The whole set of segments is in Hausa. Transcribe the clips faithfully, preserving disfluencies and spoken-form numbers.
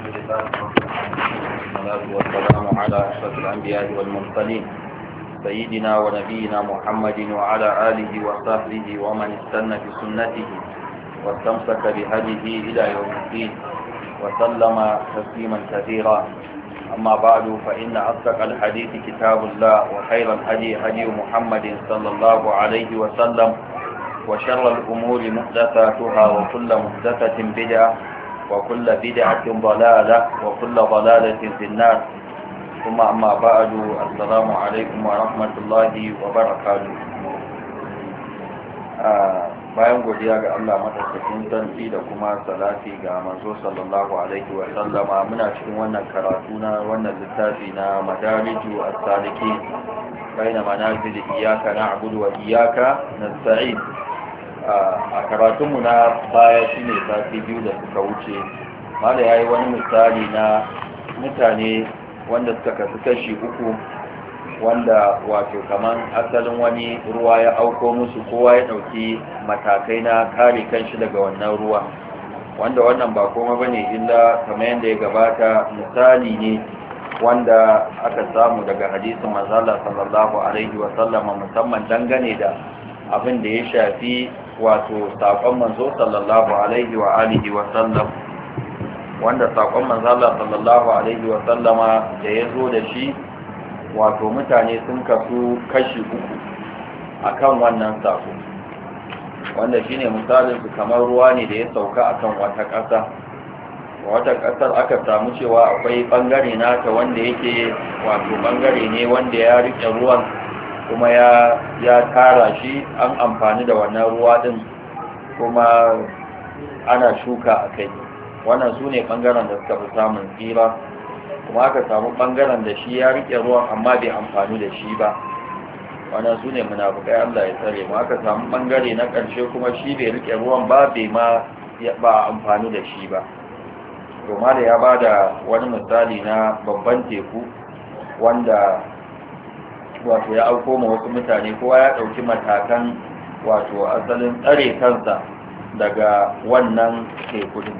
لله والصلاة والسلام على أشرف الأنبياء والمرسلين سيدنا ونبينا محمد وعلى آله وصحبه ومن استنى بسنته واستمسك بهديه إلى يوم الدين وسلم تسليما كثيرا. أما بعد فإن أصدق الحديث كتاب الله وخير الهدي هدي محمد صلى الله عليه وسلم وشر الأمور محدثاتها وكل محدثة بدعة وكل بدعة ضلالة وكل ضلالة في النار. ثم أما بعد السلام عليكم ورحمة الله وبركاته. bayan godiya ga Allah madaukakin sarki da kuma salati ga manzo sallallahu alaihi wa sallama, muna cikin wannan karatu na wannan littafi na madariju as-salikin baina manazil iyyaka na'budu wa iyyaka nasta'in. A karatunmu na baya shine sati biyu da suka wuce, mala yayi wani misali na mutane wanda suka kasu kashi uku, wanda wato kaman asalin wani ruwa ya auko musu, kowa ya dauki matakai na kare kanshi daga wannan ruwa, wanda wannan ba komai bane illa kamar yadda ya gabata misali ne wanda aka samu daga hadisin manzo Allah sallallahu alaihi wa sallama, musamman dangane da abin da ya shafi wato sakon manzo sallallahu alaihi wa alihi wa sallam, wanda sakon manzo Allah sallallahu alaihi wa sallama da ya zo da shi, wato mutane sun kasu kashi uku akan wannan sako, wanda shine misalin su kamar ruwa ne da ya sauka akan wata ƙasa. Wata ƙasar aka samu cewa akwai bangare nata wanda yake wato bangare ne wanda ya rike ruwan kuma ya ya tara shi, an amfani da wannan ruwa din kuma ana shuka a kai. Wannan su ne bangaren da suka fi samun tsira. Kuma aka samu bangaren da shi ya rike ruwan amma bai amfani da shi ba, wannan su ne munafukai, Allah ya tsare mu. Aka samu bangare na ƙarshe kuma shi bai rike ruwan ba, bai ma ba amfani da shi ba. to ma da ya bada wani misali na babban teku wanda wato ya auko ma wasu mutane, kowa ya ɗauki matakan wato asalin tsare kansa daga wannan teku din.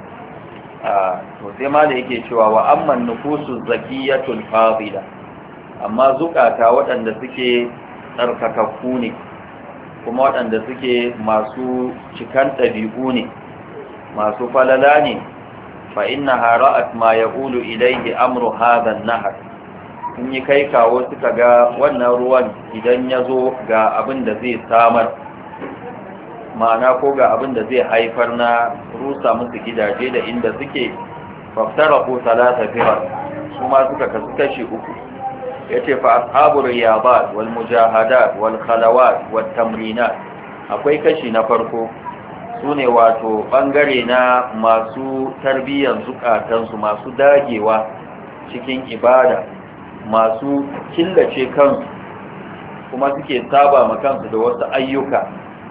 to sai ma da yake cewa wa amman nufusu zakiyatul fadila, amma zukata waɗanda suke tsarkakakku ne kuma waɗanda suke masu cikan ɗabi'u ne, masu falala ne, fa innaha ra'at ma yaqulu ilayhi amru hadha an-nahr, in yi kai kawo suka ga wannan ruwan idan ya zo ga abin da zai samar, ma'ana ko ga abin da zai haifar na rusa musu gidaje da inda suke, faftara ko talata firar, su ma suka kasu kashi uku. ya ce fa ashabul riyadat wal mujahadat wal khalawat wat tamrinat, akwai kashi na farko su ne wato bangare na masu tarbiyyar zukatansu, masu dagewa cikin ibada, masu killace kansu kuma suke saba ma kansu da wasu ayyuka.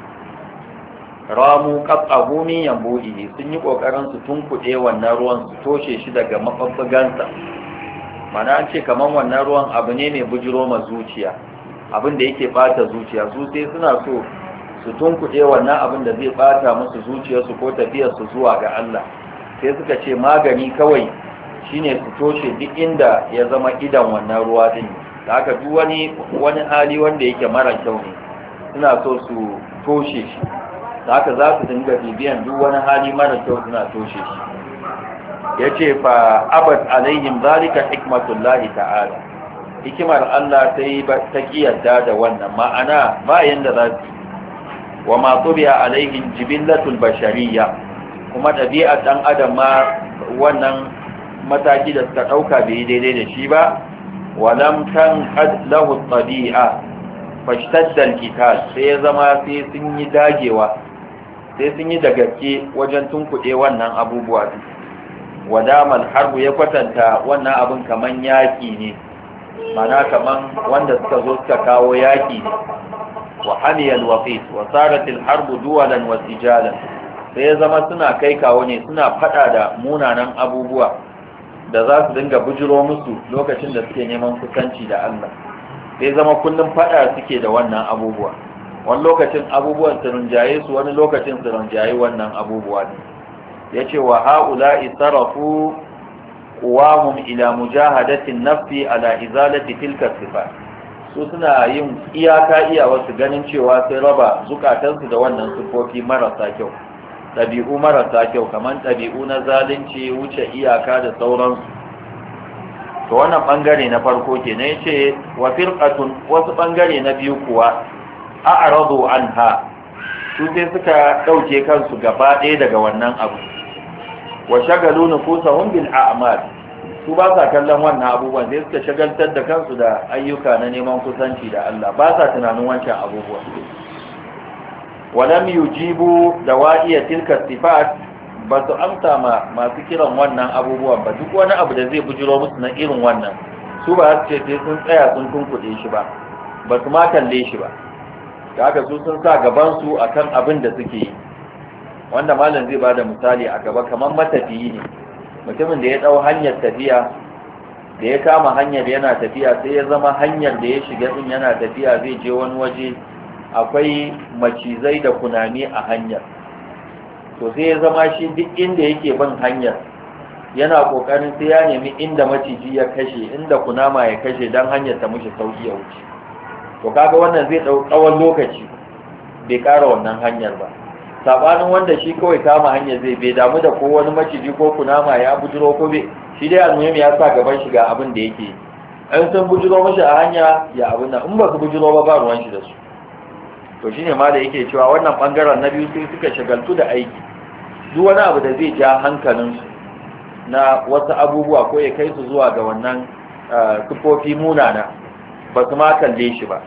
ramu qat'ahu min yanbuhi, sun yi kokarin su tunkuɗe wannan ruwan, su toshe shi daga mafaffugansa. mana an ce kaman wannan ruwan abu ne mai bujiro ma zuciya, abin da yake bata zuciya, su sai suna so su tunkuɗe wannan abin da zai bata musu zuciyarsu ko tafiyarsu zuwa ga Allah. sai suka ce magani kawai shine su toshe duk inda ya zama idan wannan ruwa din. da haka duk wani wani hali wanda yake mara kyau ne suna so su toshe shi, da haka za su dinga bibiyan duk wani hali mara kyau suna toshe shi. ya ce fa abad alaihim zalika hikmatullahi ta'ala, hikimar Allah ta yi ta kiyarda da wannan, ma'ana ba yanda za su wa ma tubiya alaihim jibillatul bashariyya, kuma ɗabi'ar ɗan adam ma wannan mataki da suka ɗauka bai daidai da shi ba. walam kan qad lahu tabi'a fashtadda al-qital, sai ya zama sai sun yi dagewa, sai sun yi da gaske wajen tunkuɗe wannan abubuwa. wadamal harbu, ya kwatanta wannan abin kaman yaƙi ne, mana kaman wanda suka zo suka kawo yaƙi ne. wa haliyal waqit wa sarat al-harbu duwalan wa sijalan, sai ya zama suna kai kawo ne, suna fada da munanan abubuwa da za su dinga bujiro musu lokacin da suke neman kusanci da Allah. sai zama kullum fada suke da wannan abubuwa, wani lokacin abubuwan su rinjaye su, wani lokacin su rinjaye wannan abubuwa ne. yace wa haula isarafu quwahum ila mujahadati an-nafsi ala izalati tilka sifat su suna yin iyaka iya wasu ganin cewa sai raba zukatansu da wannan sifofi marasa kyau, ɗabi'u marasa kyau kamar ɗabi'u na zalunci, wuce iyaka da sauransu. to wannan bangare na farko kenan yace wa firqatun wasu bangare na biyu kuwa a'radu anha su sai suka dauke kansu gaba ɗaya daga wannan abu wa shagalu nufusahum bil a'mal su ba sa kallon wannan abubuwan sai suka shagaltar da kansu da ayyuka na neman kusanci da Allah ba sa tunanin wancan abubuwan walam yujibu dawa'iya tilka sifat ba su amsa ma masu kiran wannan abubuwan ba duk wani abu da zai bujiro musu na irin wannan su ba su ce sai sun tsaya sun tunkuɗe shi ba ba su ma kalle shi ba da haka su sun sa gabansu a kan abin da suke yi wanda malam zai ba da misali a gaba kamar matafiyi ne mutumin da ya ɗau hanyar tafiya da ya kama hanyar yana tafiya sai ya zama hanyar da ya shiga din yana tafiya zai je wani waje akwai macizai da kunami a hanyar to sai ya zama shi duk inda yake bin hanyar yana kokarin sai ya nemi inda maciji ya kashe inda kunama ya kashe dan hanyar ta mushi sauki ya wuce to kaga wannan zai dau tsawon lokaci bai ƙara wannan hanyar ba sabanin wanda shi kawai kama hanyar zai bai damu da ko wani maciji ko kunama ya bujiro ko bai shi dai almuhim ya sa gaban shi ga abin da yake in sun bujiro mishi a hanya ya abin nan in ba su bujiro ba ba ruwan shi da su to shine ma da yake cewa wannan bangaren na biyu sai suka shagaltu da aiki duk wani abu da zai ja hankalin su na wasu abubuwa ko ya kai su zuwa ga wannan sifofi munana ba su ma kalle shi ba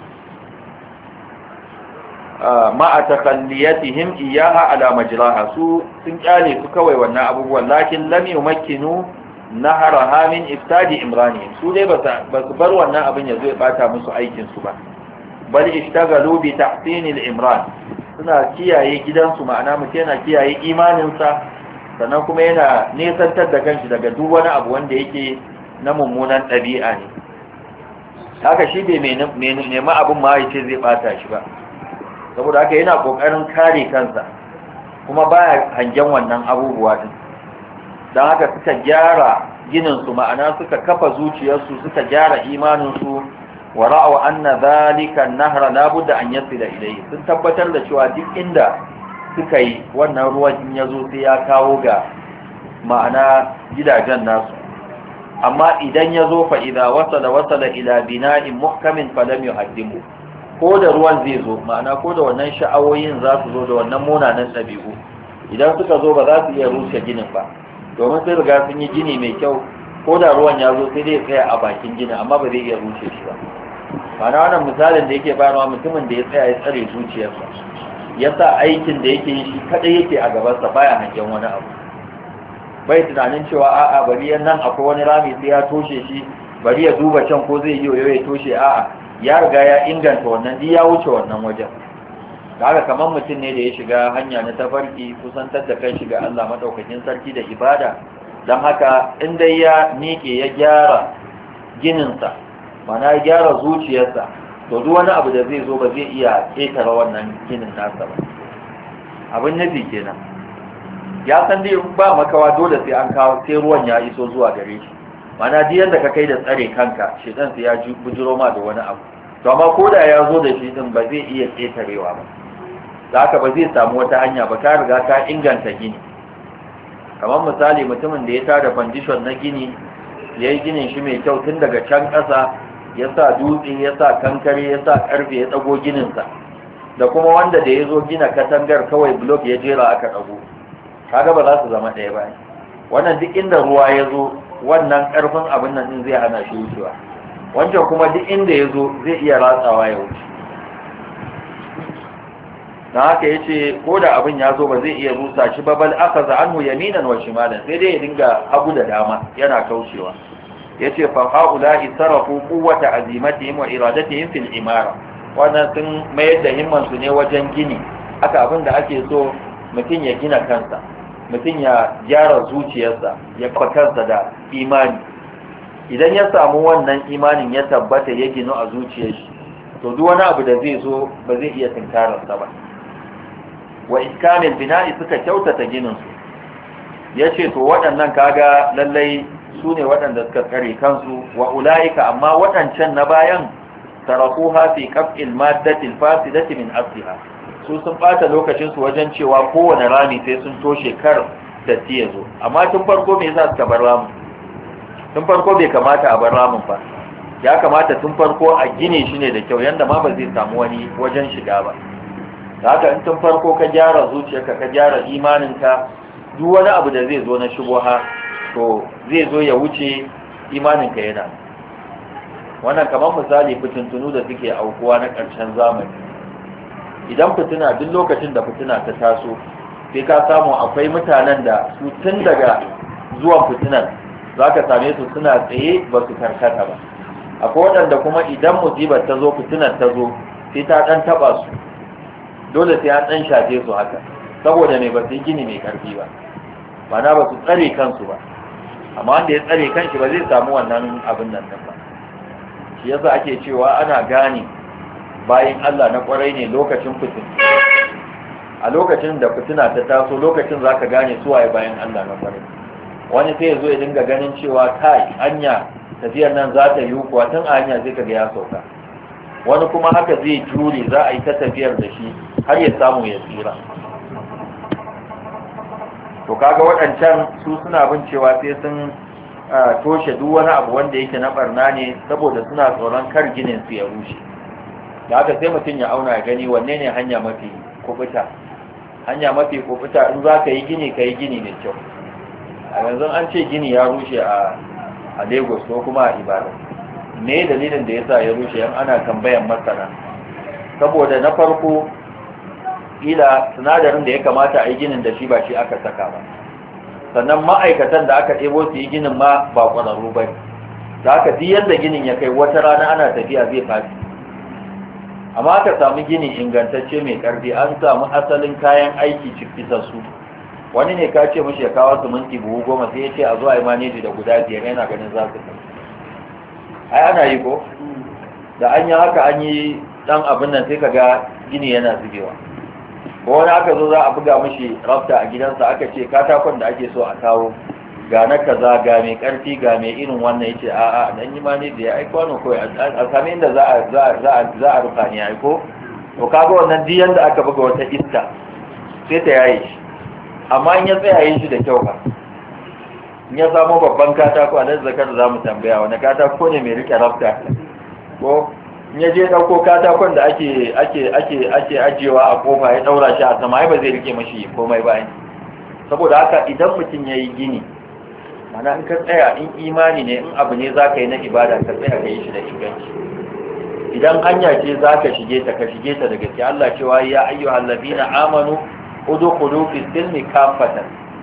ma'a takalliyatihim iyaha ala majraha su sun kyale su kawai wannan abubuwan lakin lam yumakkinu naharaha min iftadi imranihim su dai ba su bar wannan abin ya zo ya bata musu aikin su ba bal ishtagalu bi tahsin al-imran suna kiyaye gidansu ma'ana mutum yana kiyaye imaninsa sannan kuma yana nesantar da kanshi daga duk wani abu wanda yake na mummunan ɗabi'a ne haka shi bai nema abin ma yace zai bata shi ba saboda haka yana kokarin kare kansa kuma baya hangen wannan abubuwa din dan haka suka gyara ginin su ma'ana suka kafa zuciyarsu suka gyara imanin su wa ra'aw anna dhalika an-nahra la budda an yasila ilayhi sun tabbatar da cewa duk inda suka yi wannan ruwan in yazo sai ya kawo ga ma'ana gidajen nasu amma idan yazo fa idza wasala wasala ila bina'in muhkamin falam yuhaddimu ko da ruwan zai zo ma'ana ko da wannan sha'awoyin za su zo da wannan munanan ɗabi'u idan suka zo ba za su iya rushe ginin ba domin sai riga sun yi gini mai kyau ko da ruwan ya zo sai dai tsaya a bakin ginin amma ba zai iya rushe shi ba ma'ana wannan misalin da yake bayarwa mutumin da ya tsaya ya tsare zuciyarsa ya sa aikin da yake yi shi kadai yake a gabansa baya hangen wani abu bai tunanin cewa a'a bari nan akwai wani rami sai ya toshe shi bari ya duba can ko zai yi yoyo ya toshe a'a ya riga ya inganta wannan duk ya wuce wannan wajen da haka kamar mutum ne da ya shiga hanya na tafarki kusantar da kai shiga Allah madaukakin sarki da ibada don haka in dai ya miƙe ya gyara gininsa mana ya gyara zuciyarsa to duk wani abu da zai zo ba zai iya ƙetare wannan ginin nasa ba abin nufi kenan ya san dai ba makawa dole sai an kawo sai ruwan ya iso zuwa gare shi mana duk yadda ka kai da tsare kanka shedan sai ya bujiro ma da wani abu to amma ko da ya zo da shi din ba zai iya ƙetarewa ba da haka ba zai samu wata hanya ba ka riga ka inganta gini kamar misali mutumin da ya tada foundation na gini ya yi ginin shi mai kyau tun daga can ƙasa ya sa dutse ya sa kankare ya sa ƙarfe ya ɗago gininsa da kuma wanda da ya zo gina katangar kawai blok ya jera aka ɗago kaga ba za su zama ɗaya ba wannan duk inda ruwa ya zo wannan ƙarfin abin nan din zai hana shi wucewa wancan kuma duk inda ya zo zai iya ratsawa ya wuce na haka ya ce ko da abin ya zo ba zai iya rusa shi ba bal aka za anhu yaminan wa shimalan sai dai ya dinga hagu da dama yana kaucewa ya ce fa haula israfu quwwata azimatihim wa iradatihim fil imara wannan sun mayar da himman su ne wajen gini haka abin da ake so mutum ya gina kansa mutum ya gyara zuciyarsa ya kafa kansa da imani idan ya samu wannan imanin ya tabbata ya ginu a zuciyar shi to duk wani abu da zai zo ba zai iya tunkararsa ba wa iskamil bina'i suka kyautata ginin su yace to waɗannan kaga lallai su ne waɗanda suka tsare kansu wa ulaika amma waɗancan na bayan tarakuha fi qaf'il maddatil fasidati min asliha su sun bata lokacin su wajen cewa kowane rami sai sun toshe kar datti ya zo amma tun farko me yasa suka bar ramin tun farko bai kamata a bar ramin ba ya kamata tun farko a gine shi ne da kyau yanda ma ba zai samu wani wajen shiga ba da haka in tun farko ka gyara zuciyarka ka gyara imaninka duk wani abu da zai zo na shubuha to zai zo ya wuce imaninka yana wannan kamar misali fitintunu da suke aukuwa na ƙarshen zamani idan fitina duk lokacin da fitina ta taso sai ka samu akwai mutanen da su tun daga zuwan fitinan za ka same su suna tsaye ba su karkata ba akwai waɗanda kuma idan musibar ta zo fitinar ta zo sai ta ɗan taɓa su dole sai an ɗan shafe su haka saboda mai ba su yi gini mai ƙarfi ba mana ba su tsare kansu ba amma wanda ya tsare kanshi ba zai samu wannan abin nan ba shi yasa ake cewa ana gane bayan Allah na kwarai ne lokacin fitin a lokacin da fitina ta taso lokacin zaka gane su waye bayan Allah na kwarai wani sai ya zo ya dinga ganin cewa kai anya tafiyar nan za ta yi kuwa tun a hanya zai kaga ya sauka wani kuma haka zai jure za a yi ta tafiyar da shi har ya samu ya tsira to kaga waɗancan su suna bin cewa sai sun toshe duk wani abu wanda yake na barna ne saboda suna tsoron kar ginin su ya rushe da haka sai mutum ya auna ya gani wanne ne hanya mafi kubuta hanya mafi kubuta in za ka yi gini ka yi gini mai kyau a yanzu an ce gini ya rushe a a Lagos ko kuma a Ibadan me dalilin da yasa ya rushe yan ana tambayan masana saboda na farko ila sinadarin da ya kamata a yi ginin da shi ba shi aka saka ba sannan ma'aikatan da aka ɗebo su yi ginin ma ba ƙwararru ba da aka ji yadda ginin ya kai wata rana ana tafiya zai faɗi amma aka samu gini ingantacce mai ƙarfi an samu asalin kayan aiki cikisassu wani ne ka ce mashi ya kawo siminti buhu goma sai ya ce a zuwa yi maneji da guda biyar yana ganin za su kai ai ana yi ko da an yi haka an yi ɗan abin nan sai ka ga gini yana zubewa ko wani aka zo za a buga mashi rafta a gidansa aka ce katakon da ake so a kawo ga na kaza ga mai karfi ga mai irin wannan yace a a dan yi mani da ya ai kwano ko a sami inda za a za a za a rufa ni ai ko to kaga wannan diyan da aka buga wata iska sai ta yaye shi amma in ya tsaya yin shi da kyau ba in ya samu babban katako a nan zakar za mu tambaya wani katako ne mai rike rafta ko in ya je dauko katakon da ake ake ake ake ajewa a kofa ya daura shi a sama ai ba zai rike mashi komai ba saboda haka idan mutum yayi gini mana in ka tsaya in imani ne in abu ne zaka yi na ibada ka tsaya ka yi shi da inganci idan hanya ce zaka shige ta ka shige ta da gaske Allah cewa ya ayyuhal ladina amanu udkhulu fi silmi kafatan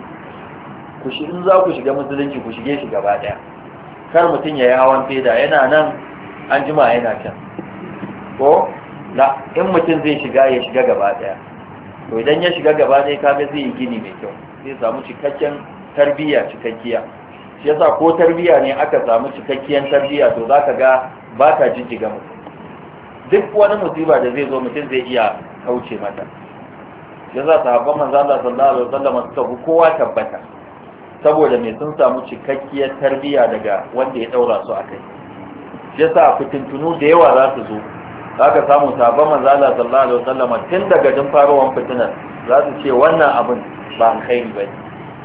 ku shi in za ku shiga musulunci ku shige shi gaba daya kar mutum yayi hawan feda yana nan an jima yana can ko la in mutum zai shiga ya shiga gaba daya to idan ya shiga gaba daya kaga zai yi gini mai kyau zai samu cikakken tarbiyya cikakkiya shi yasa ko tarbiyya ne aka samu cikakkiyar tarbiyya to zaka ga ba ta jijjiga mutum duk wani musiba da zai zo mutum zai iya kauce mata yasa sahabban manzo Allah sallallahu alaihi wasallam suka bu kowa tabbata saboda me sun samu cikakkiyar tarbiyya daga wanda ya daura su akai yasa fitintunu da yawa za su zo zaka samu sahabban manzo Allah sallallahu alaihi wasallam tun daga din faruwan fitinar za su ce wannan abin ba alkhairi bane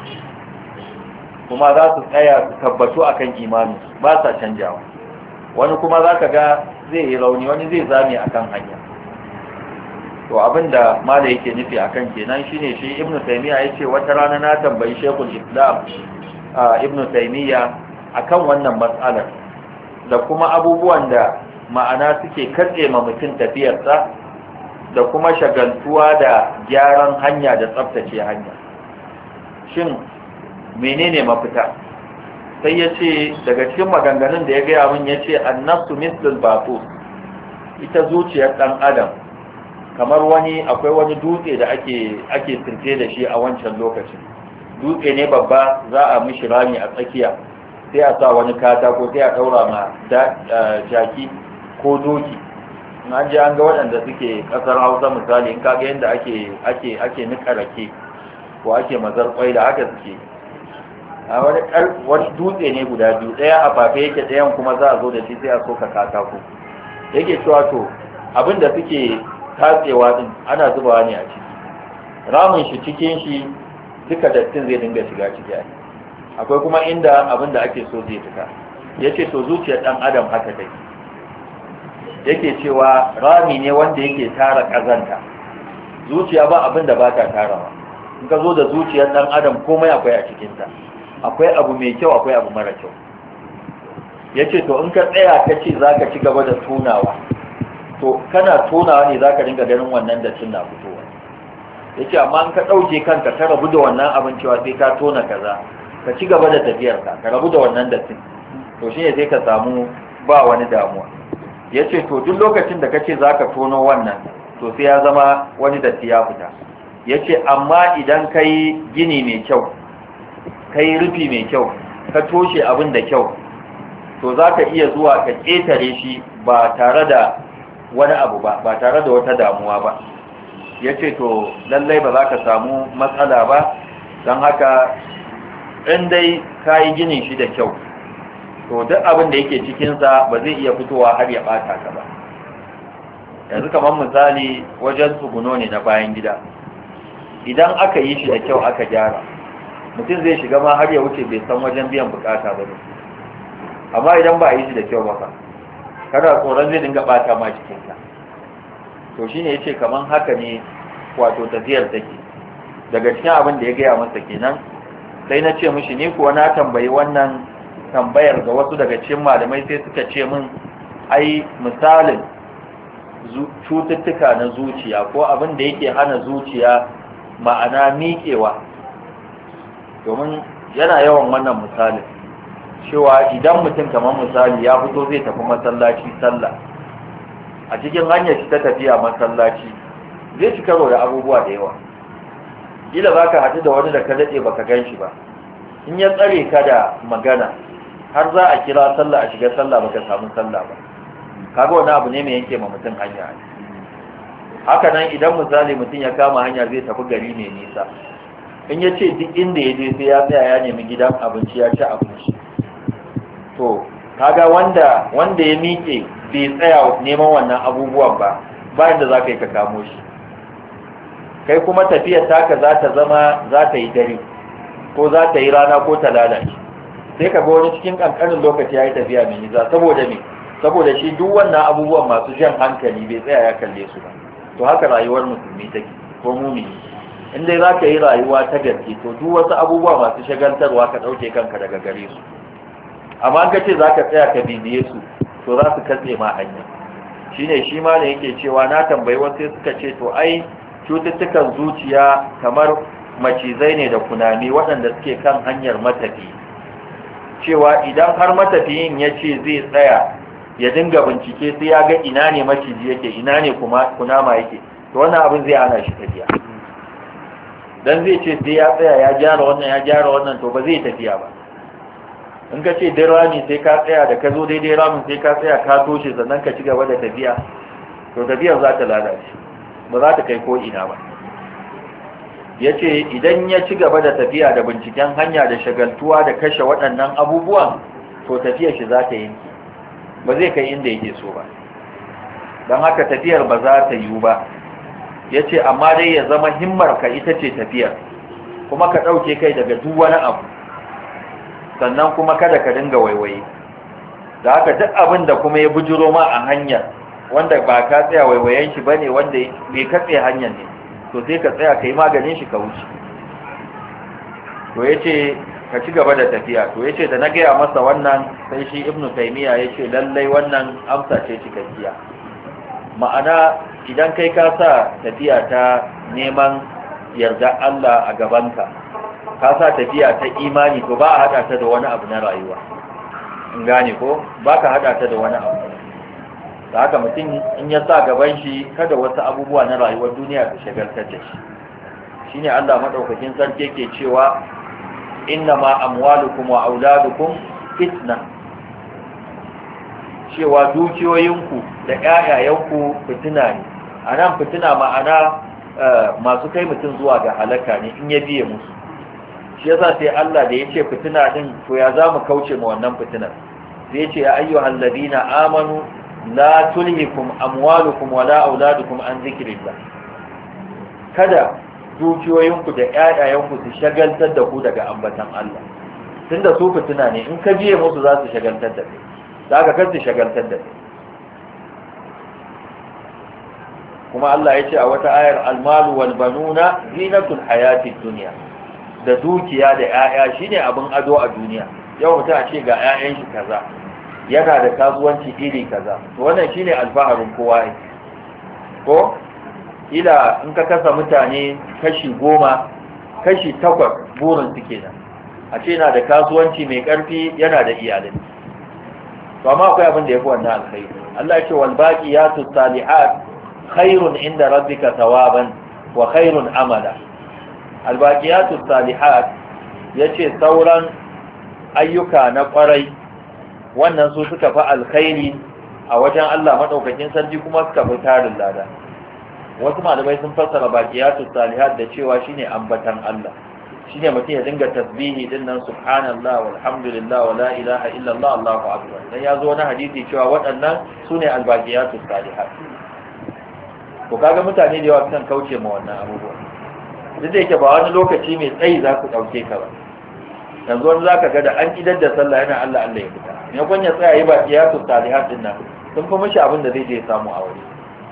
kuma za su tsaya su tabbatu akan imani ba sa canjawa wani kuma za ka ga zai yi rauni wani zai zame akan hanya to abinda mala yake nufi akan kenan shine shi ibnu taymiya yace wata rana na tambayi shaykhul islam ibnu taymiya akan wannan mas'alar da kuma abubuwan da ma'ana suke katse ma mutum tafiyarsa da kuma shagaltuwa da gyaran hanya da tsaftace hanya shin menene mafita sai ya ce daga cikin maganganun da ya gaya min ya ce annafsu mislul batu ita zuciyar ɗan adam kamar wani akwai wani dutse da ake ake sirte da shi a wancan lokacin dutse ne babba za a mishi rami a tsakiya sai a sa wani katako sai a ɗaura ma jaki ko doki in an je an ga waɗanda suke ƙasar hausa misali in kaga yadda ake ake ake niƙa rake ko ake mazar kwai da haka suke a wani wani dutse ne guda biyu, ɗaya a fafe yake, ɗayan kuma za a zo da shi sai a soka katako. Yake cewa to abin da suke tatsewa din ana zubawa ne a ciki, ramin shi cikin shi duka dattin zai dinga shiga ciki. Akwai kuma inda abin da ake so zai fita. Yace to zuciyar dan adam haka take, yake cewa rami ne wanda yake tara kazanta. Zuciya ba abin da ba ta tarawa. In ka zo da zuciyar dan adam komai akwai a cikinta, akwai abu mai kyau akwai abu mara kyau. Yace to in ka tsaya ka ce za ka ci gaba da tonawa, to kana tonawa ne za ka dinga ganin wannan dattin na fitowa. Yace amma in ka ɗauke kanka ka rabu da wannan abin cewa sai ka tona kaza, ka ci gaba da tafiyarka ka rabu da wannan dattin, to shi ne sai ka samu ba wani damuwa. Ya ce to duk lokacin da ka ce za ka tono wannan, to sai ya zama wani datti ya fita. Ya ce amma idan ka yi gini mai kyau, ka yi rufi mai kyau, ka toshe abin da kyau, to za ka iya zuwa ka ƙetare shi ba tare da wani abu ba, ba tare da wata damuwa ba. Ya ce to lallai ba za ka samu matsala ba, don haka in dai ka yi ginin shi da kyau, to duk abin da yake cikinsa ba zai iya fitowa har ya ɓata ka ba. Yanzu kamar misali wajen tsuguno ne na bayan gida, idan aka yi shi da kyau aka gyara, mutum zai shiga ma har ya wuce bai san wajen biyan bukata ba ne. Amma idan ba a yi shi da kyau ba fa, kada tsoron zai dinga ɓata ma cikinsa. To shi ne ya ce kamar haka ne wato tafiyar take. Daga cikin abin da ya gaya masa kenan, sai na ce mishi ni kuwa na tambayi wannan tambayar ga wasu daga cikin malamai, sai suka ce min ai misalin cututtuka na zuciya ko abin da yake hana zuciya ma'ana miƙewa, domin yana yawan wannan misalin cewa idan mutum kamar misali ya fito zai tafi masallaci sallah, a cikin hanyar shi ta tafiya masallaci zai ci karo da abubuwa da yawa. Kila za ka haɗu da wani da ka daɗe baka gan shi ba, in ya tsare ka da magana har za a kira sallah a shiga sallah baka samu sallah ba, kaga wani abu ne mai yanke ma mutum hanya. Haka nan idan misali mutum ya kama hanya zai tafi gari mai nisa, in ya ce duk inda ya je sai ya tsaya ya nemi gidan abinci ya ci abinci, to kaga wanda wanda ya miƙe bai tsaya neman wannan abubuwan ba, bayan da za ka yi ka kamo shi. Kai kuma tafiyar taka za ta zama za ta yi dare ko za ta yi rana ko ta lalace, sai ka ga wani cikin kankanin lokaci ya yi tafiya mai nisa. Saboda me? Saboda shi duk wannan abubuwan masu jan hankali bai tsaya ya kalle su ba. To haka rayuwar musulmi take ko mumini, in dai za ka yi rayuwa ta gaske, to duk wasu abubuwa masu shagaltarwa ka ɗauke kanka daga gare su. Amma ka ce za ka tsaya ka bibiye su, to za su katse ma hanya. Shi ne shi ma da yake cewa na tambayi wasu sai suka ce to ai cututtukan zuciya kamar macizai ne da kunami waɗanda suke kan hanyar matafi, cewa idan har matafiyin ya ce zai tsaya ya dinga bincike sai ya ga ina ne maciji yake, ina ne kuma kunama yake, to wannan abin zai hana shi tafiya. Dan zai ce sai ya tsaya ya gyara wannan ya gyara wannan, to ba zai tafiya ba. In ka ce dai rami sai ka tsaya, da ka zo daidai ramin sai ka tsaya ka toshe sannan ka ci gaba da tafiya, to tafiyar za ta lalace, ba za ta kai ko ina ba. Ya ce idan ya ci gaba da tafiya da binciken hanya da shagaltuwa da kashe waɗannan abubuwan, to tafiyar shi za ta yanki, ba zai kai inda yake so ba. Don haka tafiyar ba za ta yiwu ba. Ya ce amma dai ya zama himmar ka ita ce tafiyar, kuma ka ɗauke kai daga duk wani abu, sannan kuma kada ka dinga waiwaye. Da haka duk abin da kuma ya bujiro ma a hanyar wanda ba ka tsaya waiwayen shi bane, wanda bai katse hanyar ne, to sai ka tsaya ka yi maganin shi ka wuce. To ya ce ka ci gaba da tafiya. To ya ce da na gaya masa wannan, sai shi ibnu taimiyya ya ce lallai wannan amsa ce cikakkiya. Ma'ana idan kai ka sa tafiya ta neman yarda Allah a gabanka, ka sa tafiya ta imani, to ba a haɗa ta da wani abu na rayuwa. In gane ko? Ba ka haɗa ta da wani abu. Da haka mutum in ya sa gaban shi kada wasu abubuwa na rayuwar duniya su shagaltar da shi. Shi ne Allah maɗaukakin sarki yake cewa inna ma amwalukum wa auladukum fitna, cewa dukiyoyinku da ƴaƴayenku fitina ne. A nan fitina ma'ana masu kai mutum zuwa ga halaka ne in ya biye musu. shi yasa sai Allah da yace fitina din to ya zamu kauce ma wannan fitinar sai yace ya ayyuhal ladina amanu la tulhikum amwalukum wala auladukum an zikrillah kada dukiyoyinku da ƴaƴayenku su shagaltar da ku daga ambatan Allah tunda su fitina ne in ka biye musu za su shagaltar da kai zaka kar su shagaltar da kai kuma Allah ya ce a wata ayar almalu wal banuna zinatul hayatid dunya da dukiya da 'ya'ya shine abin ado a duniya yau mutum a ce ga 'ya'yan shi kaza yana da kasuwanci iri kaza to wannan shine alfaharin kowa ne ko ila in ka kasa mutane kashi goma kashi takwas burin su kenan a ce yana da kasuwanci mai karfi yana da iyalai to amma akwai abin da yafi wannan alkhairi Allah ya ce wal baqiyatu salihat khairun inda rabbika thawaban wa khairun amala albaqiyatu salihat yace sauran ayyuka na kwarai wannan su suka fi alkhairi a wajen Allah madaukakin sarki kuma suka fi tarin lada wasu malamai sun fassara baqiyatu salihat da cewa shine ambatan Allah shine mutum ya dinga tasbihi din nan subhanallah walhamdulillah wala ilaha illallah allahu akbar dan yazo wani hadisi cewa waɗannan sune albaqiyatu salihat ko kaga mutane da yawa kan kauce ma wannan abubuwa duk da yake ba wani lokaci mai tsayi za ku dauke ka ba yanzu wani zaka ga da an idar da sallah yana Allah Allah ya fita ne kun ya tsaya yi ba qiyatu salihat din nan sun fi mishi abin da zai je samu a wuri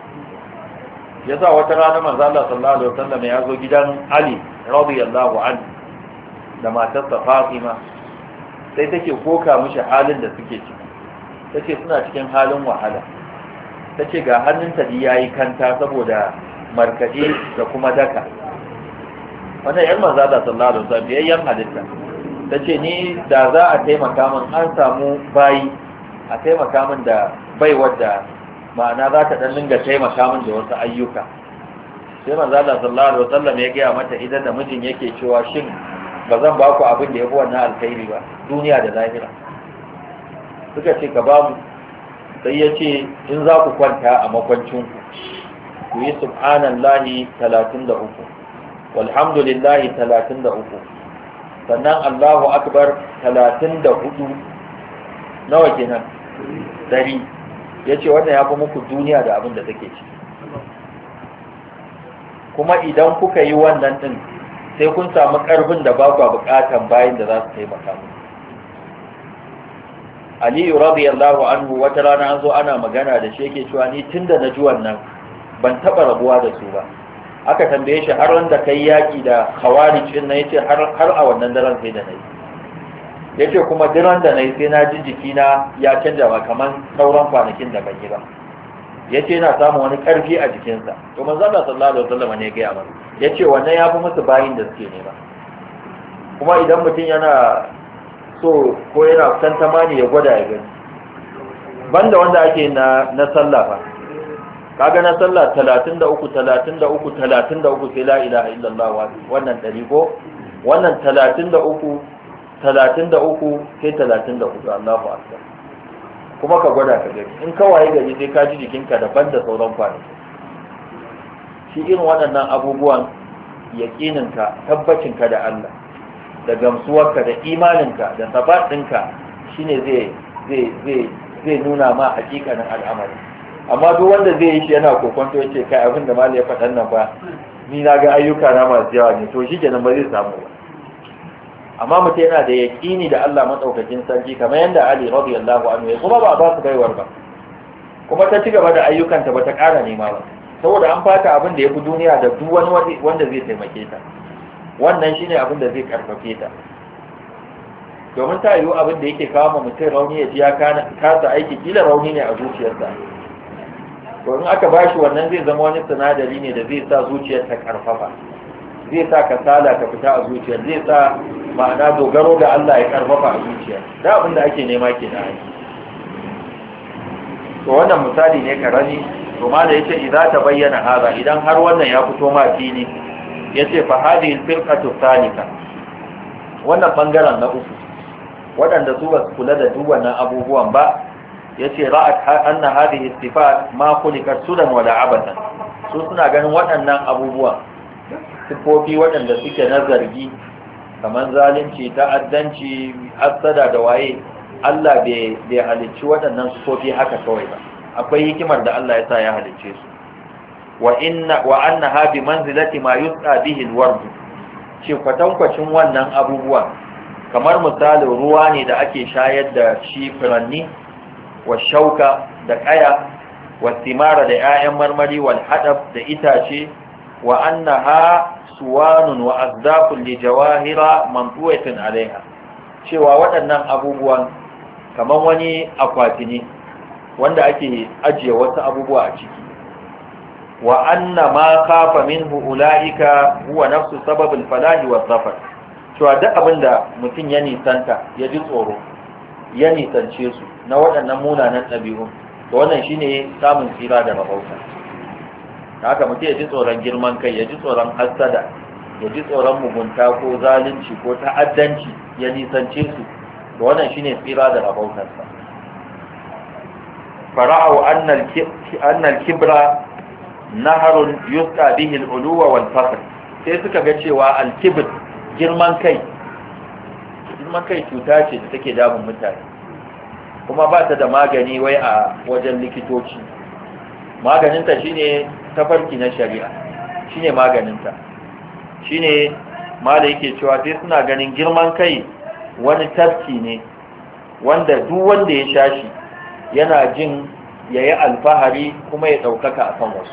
yasa wata rana manzo Allah sallallahu alaihi wasallam ya zo gidan Ali radiyallahu anhu da matarsa Fatima sai take koka mishi halin da suke ciki tace suna cikin halin wahala tace ga hannunta da yayi kanta saboda markaje da kuma daka wannan yar manzo Allah sallallahu alaihi wasallam yayyan halitta tace ni da za a taimaka min an samu bayi a taimaka min da bai wadda ma'ana za ta dan dinga taimaka min da wasu ayyuka sai manzo Allah sallallahu alaihi wasallam ya ga mata idan da mijin yake cewa shin ba zan ba ku abin da yafi wannan alkhairi ba duniya da lahira suka ce ka ba mu sai ya ce in za ku kwanta a makwancinku ku yi subhanallahi talatin da uku walhamdulillahi talatin da uku sannan Allahu akbar talatin da hudu nawa kenan dari ya ce wannan ya fi muku duniya da abin da take ci kuma idan kuka yi wannan din sai kun samu ƙarfin da ba ku buƙatan bayan da za su taimaka mu Aliyu radiyallahu anhu wata rana an zo ana magana da shi yake cewa ni tunda na ji wannan ban taɓa rabuwa da su ba aka tambaye shi har wanda kai yaƙi da khawarij din nan yace har har a wannan daren sai da nayi yace kuma daren da nayi sai na ji jikina ya canja ba kaman sauran kwanakin da ban yi ba yace yana samun wani karfi a jikinsa to manzo Allah sallallahu alaihi wasallam ne ya ga mana yace wannan ya fi musu bayin da suke nema kuma idan mutum yana so ko yana tantama ne ya gwada ya gani banda wanda ake na na sallah fa kaga na sallah talatin da uku talatin da uku talatin da uku sai la ilaha illallah wannan dari ko wannan talatin da uku talatin da uku sai talatin da uku Allahu akbar kuma ka gwada ka gani in kawai gari sai ka ji jikinka daban da sauran kwanaki shi irin waɗannan abubuwan yaƙininka tabbacinka da Allah da gamsuwarka da imaninka da sabatinka shine zai zai zai zai nuna ma hakikanin al'amari amma duk wanda zai yi shi yana kokonto yace kai abin da malai ya faɗan nan ba ni na ga ayyuka na masu yawa ne to shikenan ba zai samu ba amma mutum yana da yaƙini da Allah madaukakin sarki kamar yadda Ali radiyallahu anhu ya kuma ba ba su baiwar ba kuma ta ci gaba da ayyukanta ba ta ƙara nema ba saboda an fata abin da ya fi duniya da duk wani wanda zai taimake ta wannan shine abin da zai karfafe ta domin ta yiwu abin da yake kawo ma mutum rauni ya ji ya kasa aiki kila rauni ne a zuciyarsa to in aka bashi wannan zai zama wani sinadari ne da zai sa zuciyar ta karfafa zai sa kasala ta fita a zuciyar zai sa ma'ana dogaro da Allah ya karfafa a zuciyar da abin da ake nema ke na aiki to wannan misali ne karami to ma da yace idza ta bayyana hada idan har wannan ya fito ma fili yace fa hadhihi al-firqatu thalitha wannan bangaren na uku wadanda su ba su kula da duk wannan abubuwan ba yace ra'at anna hadhihi istifat ma khuliqat sudan wala abatan su suna ganin waɗannan abubuwan sifofi waɗanda suke na zargi kamar zalunci, ta'addanci, hasada da waye, Allah bai halicci waɗannan sufofi haka kawai ba, akwai hikimar da Allah ya sa ya halicce su. wa inna wa annaha bi manzilati ma yusqa bihi alward, ce kwatankwacin wannan abubuwan kamar misalin ruwa ne da ake shayar da shi furanni, wa shauka da kaya, wa thimara da 'ya'yan marmari, wal hadab da itace, wa annaha suwanun wa azdafun li jawahira mantuwatin alaiha, cewa waɗannan abubuwan kamar wani akwati ne wanda ake ajiye wasu abubuwa a ciki. wa anna ma khafa minhu ulaika huwa nafsu sababul falahi wa zafar, cewa duk abinda mutum ya nisanta ya ji tsoro ya nisance su na waɗannan munanan ɗabi'u, to wannan shine samun tsira da rahauta. haka mutum ya ji tsoron girman kai, ya ji tsoron hasada, ya ji tsoron mugunta ko zalunci ko ta'addanci, ya nisance su, to wannan shine tsira da rahautarsa. fara'u annal kibra naharun yusqa bihi al-uluwa wal fakhr, sai suka ga cewa al-kibr girman kai girman kai cuta ce da take damun mutane, kuma ba ta da magani wai a wajen likitoci. maganinta shine tafarki na shari'a, shine maganinta. shine mala yake cewa sai suna ganin girman kai wani tafki ne wanda duk wanda ya sha shi yana jin yayi alfahari kuma ya daukaka akan wasu.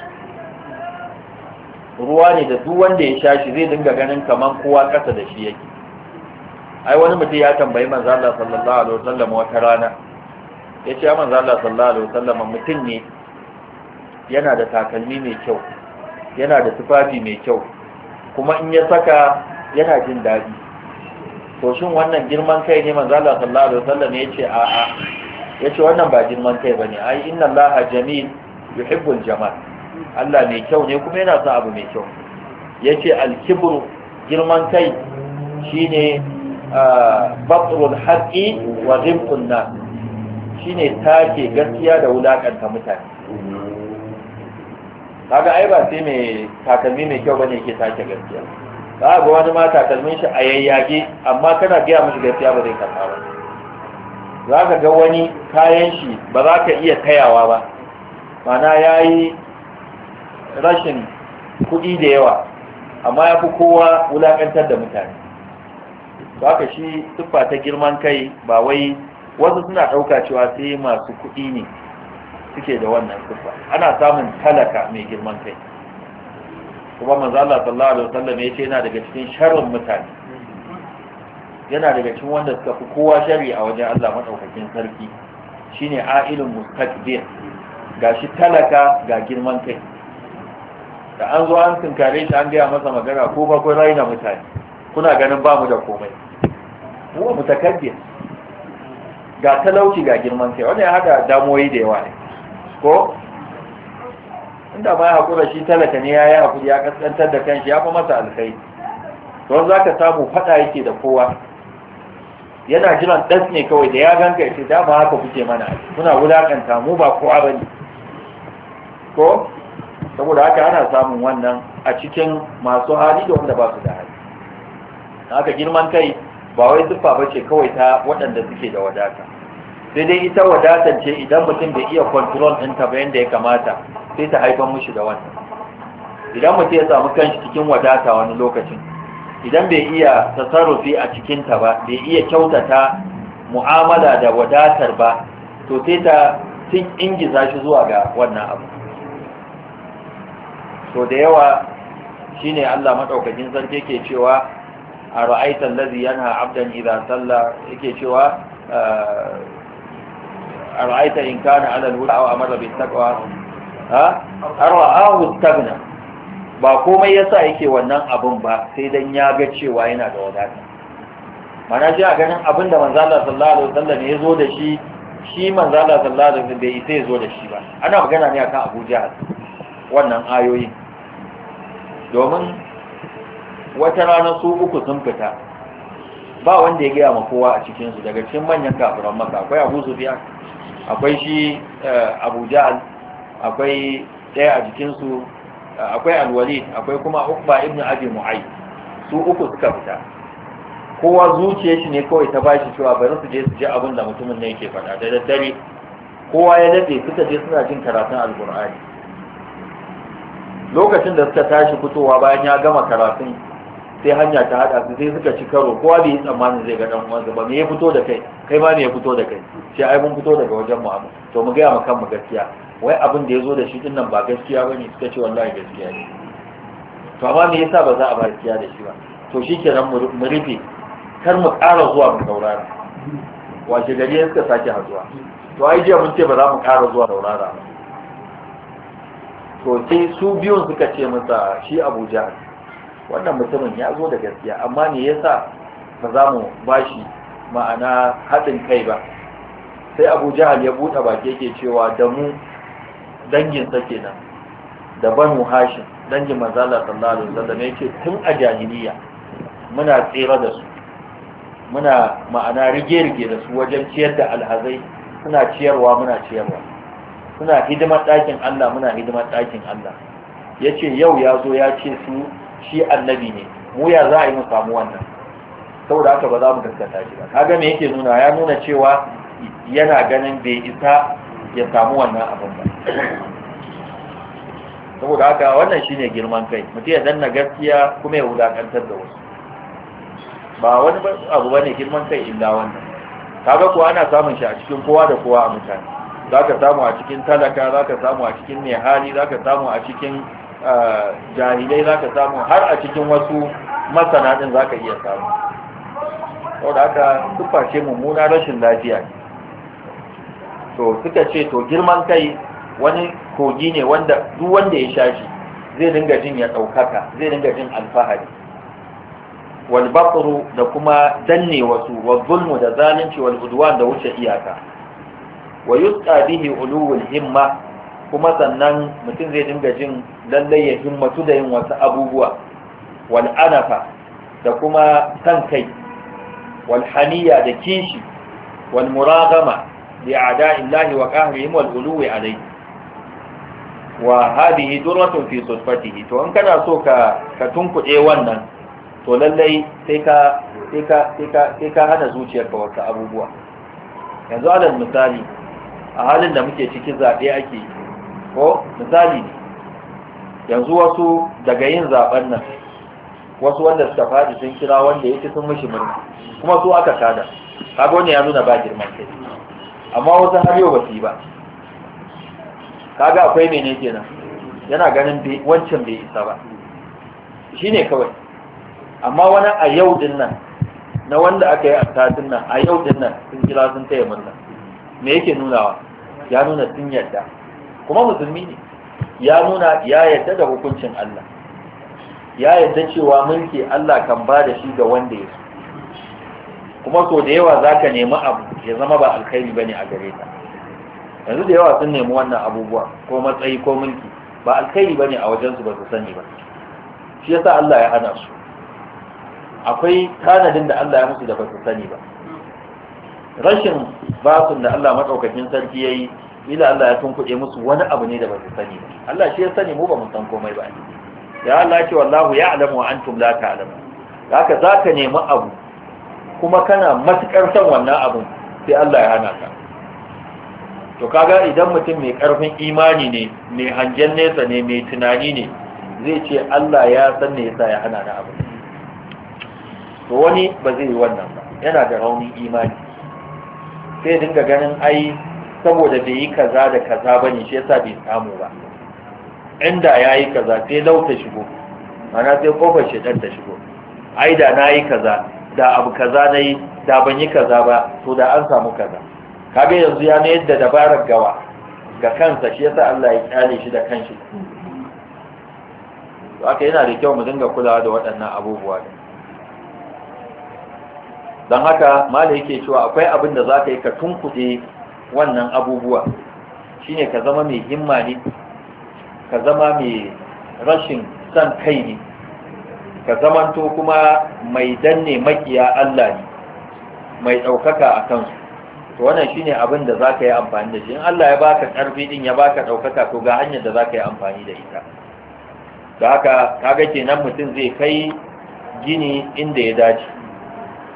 ruwa ne da duk wanda ya sha shi zai dinga ganin kaman kowa kasa da shi yake. ai wani mutum ya tambayi manzo Allah sallallahu alaihi wasallam wata rana, yace ya manzo Allah sallallahu alaihi wasallam, mutum ne yana da takalmi mai kyau, yana da tufafi mai kyau, kuma in ya saka yana jin daɗi, to shin wannan girman kai ne? manzo Allah sallallahu alaihi wasallam yace a a yace wannan ba girman kai bane. ai inna Allaha jamil yuhibbul jamal, Allah mai kyau ne kuma yana son abu mai kyau. yace al-kibru, girman kai shine batrul haqqi wa ghimqun nas, shine take gaskiya da wulakanta mutane. kaga ai ba sai mai takalmi mai kyau bane yake take gaskiya. za ga wani ma takalmin shi a yayyage, amma kana gaya mishi gaskiya ba zai karɓa ba. za ka ga wani kayan shi ba za ka iya tayawa ba, mana ya yi rashin kuɗi da yawa, amma ya fi kowa wulaƙantar da mutane. ba ka shi tuffa ta girman kai ba wai wasu suna ɗauka cewa sai masu kuɗi ne suke da wannan tuffa. ana samun talaka mai girman kai, kuma manzo Allah sallallahu alaihi wasallam yace yana daga cikin sharrin mutane, yana daga cikin wanda suka fi kowa sharri a wajen Allah madaukakin sarki, shine a'ilun mustakbir, gashi talaka ga girman kai. da an zo an tunkare shi an gaya masa magana, ko ba kun raina mutane, kuna ganin ba mu da komai, mu mutakabbir, ga talauci ga girman kai. wannan ya hada damuwoyi da yawa ne ko inda ba ya haƙura shi talaka ne ya yi haƙuri ya kaskantar da kanshi ya fi masa alkai. don za ka samu faɗa yake da kowa, yana jiran ɗas ne kawai da ya ganka ya ce dama haka kuke mana, muna wulaƙanta mu ba kowa ba ne ko. saboda haka ana samun wannan a cikin masu hali da wanda ba su da hali. haka girman kai ba wai siffa ba ce kawai ta waɗanda suke da wadata, sai dai ita wadatar ce idan mutum bai iya control ɗinta ba yadda ya kamata, sai ta haifar mushi da wannan. idan mutum ya samu kanshi cikin wadata wani lokacin, idan bai iya tasarrufi a cikinta ba, bai iya kyautata mu'amala da wadatar ba, to sai ta tun ingiza shi zuwa ga wannan abu. to da yawa shine Allah madaukakin sarki yake cewa a ra'aita allazi yanha 'abdan idha salla, yake cewa a ra'aita in kana 'ala al-huda aw amara bit taqwa ha ara'ahu istaghna. ba komai yasa yake wannan abun ba sai dan ya ga cewa yana da wadata. mana ji a ganin abin da manzo Allah sallallahu alaihi wasallam ya zo da shi, shi manzo Allah sallallahu alaihi wasallam bai sai zo da shi ba. ana magana ne akan Abu Jahal wannan ayoyi, domin wata rana su uku sun fita, ba wanda ya gaya ma kowa a cikinsu daga cikin manyan kafiran Makka. akwai Abu Sufyan, akwai shi Abu Jahl, akwai ɗaya a cikinsu akwai Al-Walid, akwai kuma Uqba ibn Abi Mu'ayth. su uku suka fita kowa zuciyar shi ne kawai ta bashi cewa bari su je su ji abin da mutumin ne yake faɗa da daddare kowa ya dade suka je suna jin karatun alkur'ani lokacin da suka tashi fitowa bayan ya gama karatun sai hanya ta hada su sai suka ci karo kowa bai yi tsammanin zai ga dan uwansa ba me ya fito da kai kai ma me ya fito da kai sai ai mun fito daga wajen mu amma to mu ga mu kan mu gaskiya wai abin da yazo da shi din nan ba gaskiya bane suka ce wallahi gaskiya ne to amma me yasa ba za a ba gaskiya da shi ba to shikenan mu rufe kar mu ƙara zuwa mu saurara washe gari suka sake hazuwa to ai jiya mun ce ba za mu ƙara zuwa saurara ba to sai su biyun suka ce masa shi Abu Jahl wannan mutumin ya zo da gaskiya amma me yasa ba za mu bashi ma'ana haɗin kai ba sai Abu Jahl ya buɗe baki yake cewa da mu dangin sa kenan da Banu Hashim dangin manzo Allah sallallahu alaihi wasallam yake tun a jahiliya muna tsira da su muna ma'ana rige-rige da su wajen ciyar da alhazai suna ciyarwa muna ciyarwa suna hidimar ɗakin Allah muna hidimar ɗakin Allah ya ce yau ya zo ya ce su shi annabi ne mu ya za a yi mu samu wannan saboda haka ba za mu gaskata shi ba kaga me yake nuna ya nuna cewa yana ganin bai isa ya samu wannan abin ba saboda haka wannan shine girman kai mutum ya danna gaskiya kuma ya wulakantar da wasu ba wani abu bane girman kai illa wannan kaga kuwa ana samun shi a cikin kowa da kowa a mutane zaka samu a cikin talaka zaka samu a cikin mai hali zaka samu a cikin jahilai zaka samu har a cikin wasu masana din zaka iya samu saboda haka tufa ce mummuna rashin lafiya to suka ce to girman kai wani kogi ne wanda duk wanda ya sha shi zai dinga jin ya daukaka zai dinga jin alfahari wal baqru da kuma danne wasu wal zulmu da zalunci wal udwan da wuce iyaka wa yusqa bihi ulul himma kuma sannan mutum zai dinga jin lallai ya himmatu da yin wasu abubuwa wal anafa da kuma san kai wal haniya da kishi wal muragama li a'da'illahi wa qahrihim wal uluwi alayhi wa hadhihi durratun fi sifatihi to in kana so ka ka tunkuɗe wannan to lallai sai ka sai ka sai ka sai ka hana zuciyarka wasu abubuwa yanzu alal misali a halin da muke ciki zabe ake ko misali yanzu wasu daga yin zaben nan wasu wanda suka faɗi sun kira wanda yake sun mishi murna kuma su aka kada kaga wannan ya nuna ba girman kai amma wasu har yau ba su yi ba kaga akwai mene kenan yana ganin wancan bai isa ba shine kawai amma wani a yau din nan na wanda aka yi a satin nan a yau din nan sun kira sun taya murna me yake nunawa ya nuna sun yadda kuma musulmi ne ya nuna ya yadda da hukuncin Allah ya yadda cewa mulki Allah kan ba da shi ga wanda ya so kuma so da yawa zaka nemi abu ya zama ba alkhairi bane a gare ka yanzu da yawa sun nemi wannan abubuwa ko matsayi ko mulki ba alkhairi bane a wajensu ba su sani ba shi yasa Allah ya hana su akwai tanadin da Allah ya musu da ba su sani ba rashin basun da Allah madaukakin sarki yayi ila Allah ya tunkuɗe musu wani abu ne da ba su sani ba Allah shi ya sani mu ba mu san komai ba ya Allah ya ce wallahu ya'lamu wa antum la ta'lamun haka zaka nemi abu kuma kana matukar son wannan abun sai Allah ya hana ka to kaga idan mutum mai karfin imani ne mai hangen nesa ne mai tunani ne zai ce Allah ya san ne yasa ya hana na abu to wani ba zai yi wannan ba yana da raunin imani sai dinga ganin ai saboda bai yi kaza da kaza bane shi yasa bai samu ba inda yayi kaza sai lauta shigo mana sai kofar shedan ta shigo ai da nayi kaza da abu kaza nayi da ban yi kaza ba to da an samu kaza kaga yanzu ya mayar da dabarar gawa ga kansa shi yasa Allah ya kyale shi da kanshi to haka yana da kyau mu dinga kulawa da waɗannan abubuwa don haka malai yake cewa akwai abin da za ka yi ka tunkuɗe wannan abubuwa shine ka zama mai himma ne ka zama mai rashin san kai ne ka zamanto kuma mai danne makiya Allah ne mai ɗaukaka a kansu to wannan shine abin da za ka yi amfani da shi in Allah ya baka ƙarfi din ya baka ɗaukaka to ga hanyar da za ka yi amfani da ita da haka kaga kenan mutum zai kai gini inda ya dace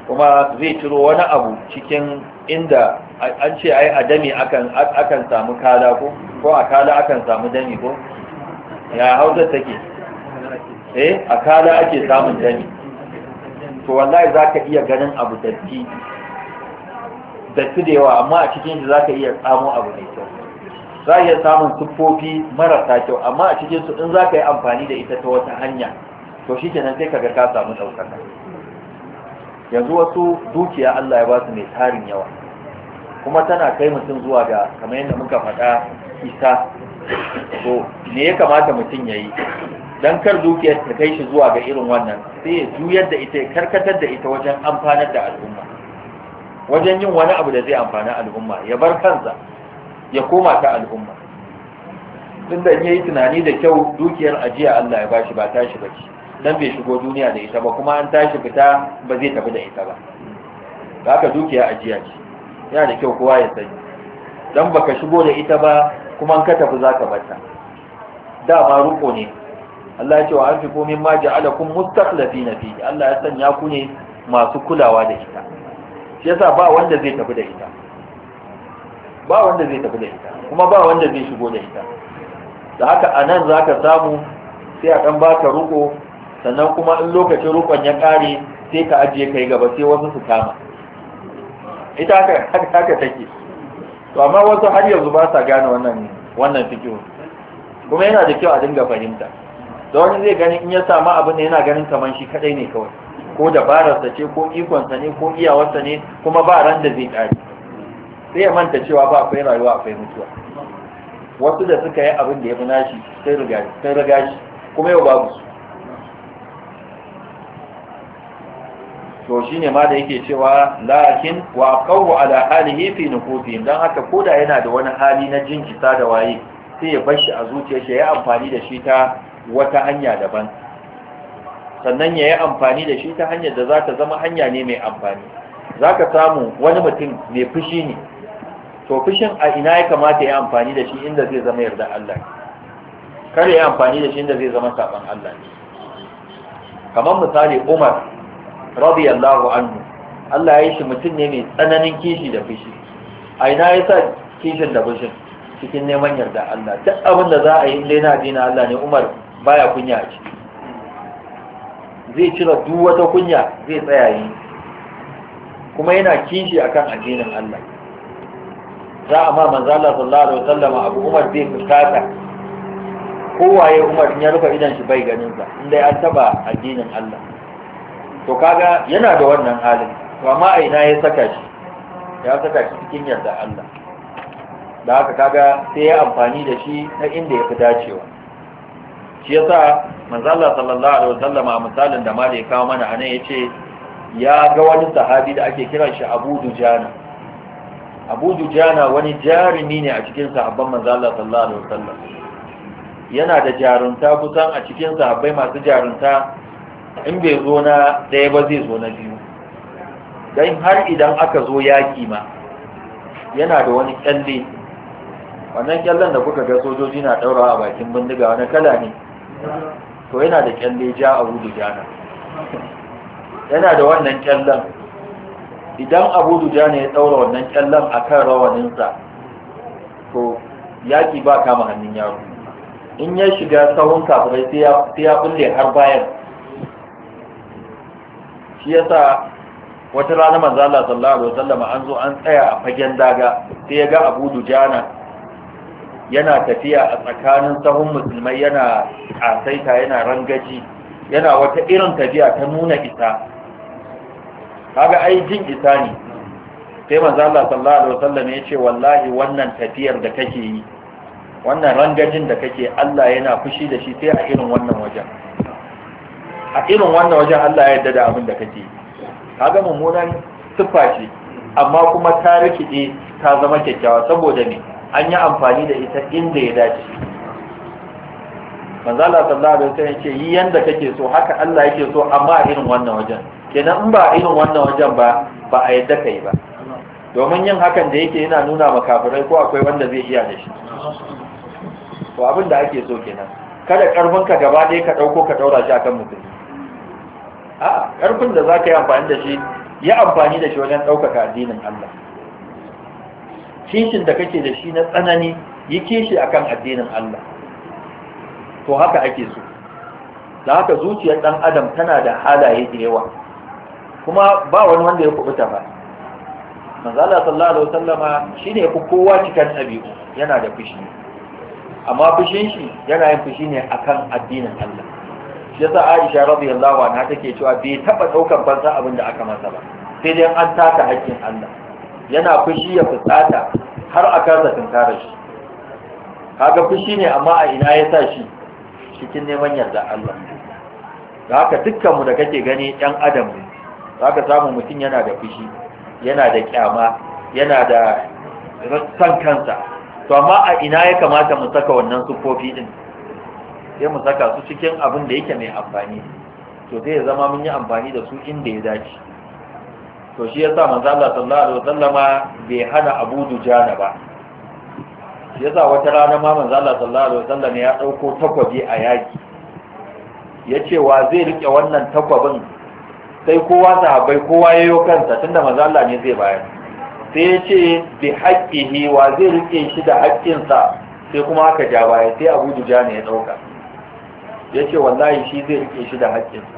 kuma zai ciro wani abu cikin inda an ce ai a dami akan akan samu kala ko ko a kala akan samu dami ko ya hausa take eh a kala ake samun dami to wallahi zaka iya ganin abu datti datti da yawa amma a cikin shi zaka iya samu abu mai kyau za iya samun siffofi marasa kyau amma a cikin su in zaka yi amfani da ita ta wata hanya to shikenan sai kaga ka samu daukaka yanzu wasu dukiya Allah ya ba su mai tarin yawa kuma tana kai mutum zuwa ga kamar yadda muka faɗa isa to me ya kamata mutum ya yi don kar dukiyar ta kai shi zuwa ga irin wannan sai ya juyar da ita ya karkatar da ita wajen amfanar da al'umma wajen yin wani abu da zai amfani al'umma ya bar kansa ya koma ta al'umma tun da ya yi tunani da kyau dukiyar ajiya Allah ya bashi ba tashi ba ce dan bai shigo duniya da ita ba kuma an tashi fita ba zai tafi da ita ba haka dukiya ajiya ce yana da kyau kowa ya sani dan baka shigo da ita ba kuma an ka tafi zaka bata dama ruko ne Allah ya ce wa anfiqu mimma ja'alakum mustakhlifina fihi Allah ya sanya ku ne masu kulawa da ita shi yasa ba wanda zai tafi da ita ba wanda zai tafi da ita kuma ba wanda zai shigo da ita da haka anan zaka samu sai a dan baka ruko sannan kuma in lokacin rukon ya kare sai ka ajiye kai gaba sai wasu su kama ita haka haka take to amma wasu har yanzu ba sa gane wannan wannan fikihu kuma yana da kyau a dinga fahimta da wani zai gani in ya samu abin da yana ganin kaman shi kadai ne kawai ko dabararsa ce ko ikonsa ne ko iyawarsa ne kuma ba ran da zai kare sai ya manta cewa ba akwai rayuwa akwai mutuwa wasu da suka yi abin da ya fi nashi sai riga sai riga shi kuma yau babu su to shine ma da yake cewa lakin wa aqawu ala halihi fi nufusihim dan haka koda yana da wani hali na jin kisa da waye sai ya bar shi a zuciyarsa ya amfani da shi ta wata hanya daban sannan ya yi amfani da shi ta hanyar da za ta zama hanya ne mai amfani za ka samu wani mutum mai fushi ne to fushin a ina ya kamata ya amfani da shi inda zai zama yarda Allah kar ya amfani da shi inda zai zama saban Allah ne kamar misali Umar radiyallahu anhu Allah ya yi shi mutum ne mai tsananin kishi da fushi a ina ya sa kishin da fushin cikin neman yarda Allah duk abin da za a yi inda yana dina Allah ne Umar baya kunya a ciki zai cire duk wata kunya zai tsaya yi kuma yana kishi akan addinin Allah za a ma manzo Allah sallallahu alaihi wasallam Abu Umar zai fuskata kowaye Umar in ya rufe idan shi bai ganin sa inda an taba addinin Allah to kaga yana da wannan halin to amma a ina ya saka shi ya saka shi cikin yarda Allah da haka kaga sai ya amfani da shi ta inda ya fi dacewa shi yasa manzo Allah sallallahu alaihi wasallam a misalin da mali ya kawo mana anan yace ya ga wani sahabi da ake kiran shi Abu Dujana Abu Dujana wani jarumi ne a cikin sahabban manzo Allah sallallahu alaihi wasallam yana da jarunta kusan a cikin sahabbai masu jarunta in bai zo na ɗaya ba zai zo na biyu don har idan aka zo yaƙi ma yana da wani kyalle wannan kyallen da kuka ga sojoji na ɗaurawa a bakin bindiga wani kala ne to yana da kyalle ja Abu Dujana yana da wannan kyallen idan Abu Dujana ya ɗaura wannan kyallen a kan rawaninsa to yaƙi ba kama hannun yaro in ya shiga sahun kafirai sai ya bulle har bayan shi yasa wata rana manzo Allah sallallahu alaihi wasallam an zo an tsaya a fagen daga sai ya ga Abu Dujana yana tafiya a tsakanin sahun musulmai yana kasaita yana rangaji yana wata irin tafiya ta nuna isa kaga ai jin isa ne sai manzo Allah sallallahu alaihi wasallam ya ce wallahi wannan tafiyar da kake yi wannan rangajin da kake Allah yana fushi da shi sai a irin wannan wajen a irin wannan wajen Allah ya yarda da abin da kake kaga mummunan siffa ce amma kuma ta rikide ta zama kyakkyawa saboda me an yi amfani da ita inda ya dace manzo Allah sallallahu alaihi wasallam yace yi yanda kake so haka Allah yake so amma a irin wannan wajen kenan in ba a irin wannan wajen ba ba a yadda kai ba domin yin hakan da yake yana nuna makafirai ko akwai wanda zai iya da shi to abin da ake so kenan kada karfin ka gaba ɗaya ka dauko ka daura shi akan mutum a karfin da zaka yi amfani da shi yi amfani da shi wajen ɗaukaka addinin Allah. Kishin da kake da shi na tsanani yi kishi akan addinin Allah. To haka ake so. Da haka zuciyar ɗan adam tana da halaye da yawa, kuma ba wani wanda ya kubuta ba. Manzala sallallahu alaihi wasallama shine yafi kowa cikin ɗabi'u, yana da fushi, amma fushin shi yana yin fushi ne akan addinin Allah. Shi yasa Aisha radiyallahu anha take cewa bai taba daukar banza abin da aka masa ba, sai dai an taka haƙƙin Allah. Yana fushi ya fusata har a kasa tunkara shi. Kaga fushi ne amma a ina ya sa shi? Cikin neman yarda Allah. Da haka dukkanmu da kake gani ɗan adam ne, za ka samu mutum yana da fushi, yana da kyama, yana da san kansa. To amma a ina ya kamata mu saka wannan sufofi din? Sai mu saka su cikin abin da yake mai amfani. To sai ya zama mun yi amfani da su inda ya dace. To shi yasa manzo Allah sallallahu alaihi wasallama bai hana Abu Dujana ba. Shi yasa wata rana ma manzo Allah sallallahu alaihi wasallam ya dauko takwabi a yaki. Yace wa zai rike wannan takwabin? Sai kowa sahabbai kowa yayo kansa tunda manzo Allah ne zai bayar. Sai yace bi haqqihi wa zai rike shi da haƙƙinsa, sai kuma aka ja baya sai Abu Dujana ya dauka. Yace wallahi shi zai rike shi da haƙƙinsa.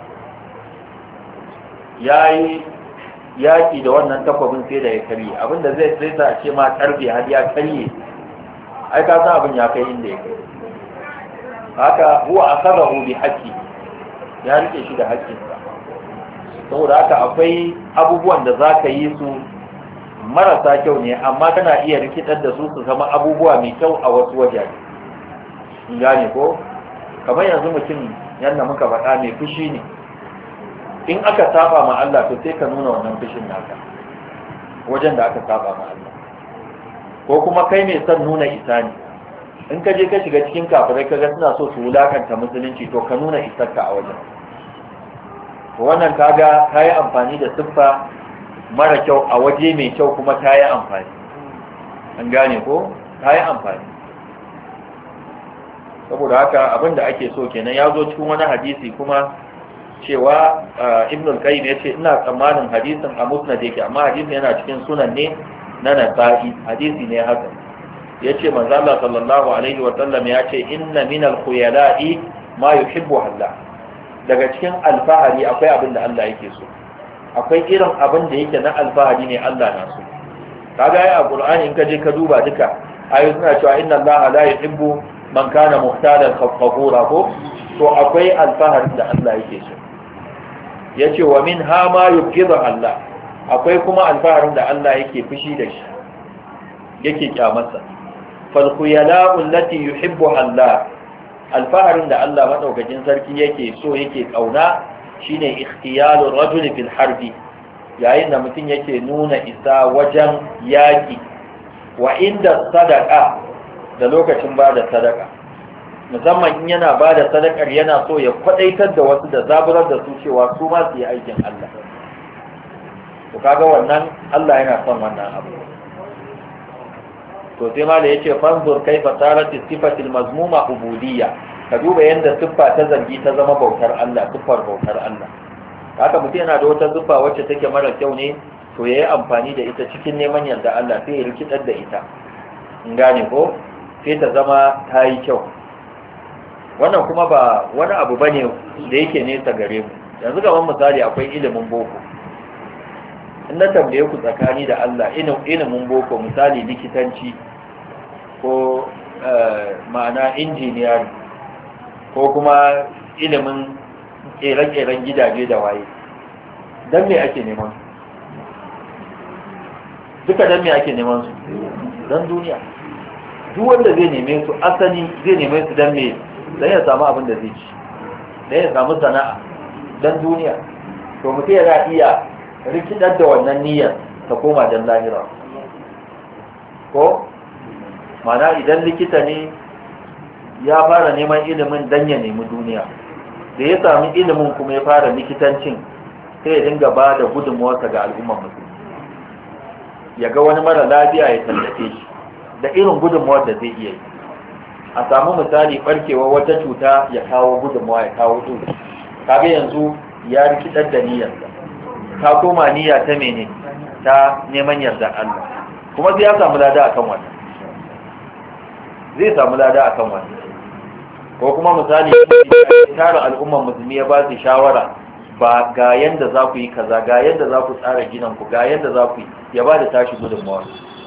Yayi yaki da wannan takwabin sai da ya karye. Abinda zai sai sa ce ma karbe har ya karye. Ai ka san abin ya kai inda ya kai. Haka huwa akhadahu bi haqqi, ya rike shi da haƙƙinsa. Saboda haka akwai abubuwan da za ka yi su marasa kyau ne, amma kana iya rikidar da su su zama abubuwa mai kyau a wasu wajaje. In gane ko? Kamar yanzu mutum yadda muka faɗa mai fushi ne, in aka saba ma Allah to sai ka nuna wannan fushin naka wajen da aka saba ma Allah. Ko kuma kai mai son nuna isa ne, in ka je ka shiga cikin kafirai kaga suna so su wulakanta musulunci, to ka nuna isarka a wajen. Wannan kaga ta yi amfani da siffa mara kyau a waje mai kyau, kuma ta yi amfani. An gane ko? Ta yi amfani. Saboda haka abinda ake so kenan ya zo cikin wani hadisi kuma cewa Ibn al-Qayyim ya ce ina tsammanin hadisin a musnad yake, amma hadisin yana cikin sunan ne na Nasa'i, hadisi ne haka. Ya ce manzo Allah sallallahu alaihi wa sallam ya ce inna min al-khuyala'i ma yuhibbu Allah. Daga cikin alfahari akwai abin da Allah yake so, akwai irin abin da yake na alfahari ne Allah na so. Kaga ai a Qur'ani in ka je ka duba duka ayoyi suna cewa inna Allah la yuhibbu man kana muhtalan fakhura ko, to akwai alfahari da Allah yake so. Yace wa min ha ma yubghidu Allah, akwai kuma alfaharin da Allah yake fushi da shi, yake kyamarsa. Fal khuyala'u allati yuhibbu Allah, alfaharin da Allah madaukakin sarki yake so yake kauna shine ikhtiyalur rajuli fil harbi, yayin da mutum yake nuna isa wajen yaki, wa inda sadaqa, da lokacin bada sadaka. Musamman in yana bada sadakar yana so ya kwadaitar da wasu da zaburar da su cewa su ma su yi aikin Allah. To kaga wannan Allah yana son wannan abu. To sai ma da yace fanzur kaifa tarat sifatil mazmuma ubudiyya, ka duba yanda siffa ta zargi ta zama bautar Allah, siffar bautar Allah. Haka mutum yana da wata siffa wacce take mara kyau ne, to yayi amfani da ita cikin neman yarda Allah, sai ya rikidar da ita. In gane ko? Sai ta zama ta yi kyau. Wannan kuma ba wani abu bane da yake nesa gare mu. Yanzu gaban misali akwai ilimin boko. In na tambaye ku tsakani da Allah ilimin boko, misali likitanci ko ma'ana injiniyari ko kuma ilimin kere-keren gidaje da waye, don me ake neman su? Duka don me ake neman su? Don duniya. Duk wanda zai neme su asali zai neme su don me? Don ya samu abin da zai ci, don ya samu sana'a, don duniya. To mutum yana iya rikidar da wannan niyyar ta koma don lahira. Ko? Mana idan likita ne ya fara neman ilimin don ya nemi duniya, da ya sami ilimin kuma ya fara likitancin, sai ya dinga ba da gudunmuwarsa ga al'ummar musulmi. Ya ga wani mara lafiya ya tallafe shi da irin gudunmuwar da zai iya yi. A samu misali barkewar wata cuta ya kawo gudunmuwa, ya kawo ɗauki. Kaga yanzu ya rikidar da niyyarsa. ta koma niyya ta mene ta neman yarda Allah, kuma sai ya samu lada akan wannan, zai samu lada akan wannan. Ko kuma misali tara al'umman musulmi ya ba su shawara, ba ga yanda za ku yi kaza, ga yanda za ku tsara ginin ku, ga yanda za ku yi, ya ba da tashi gudunmawa.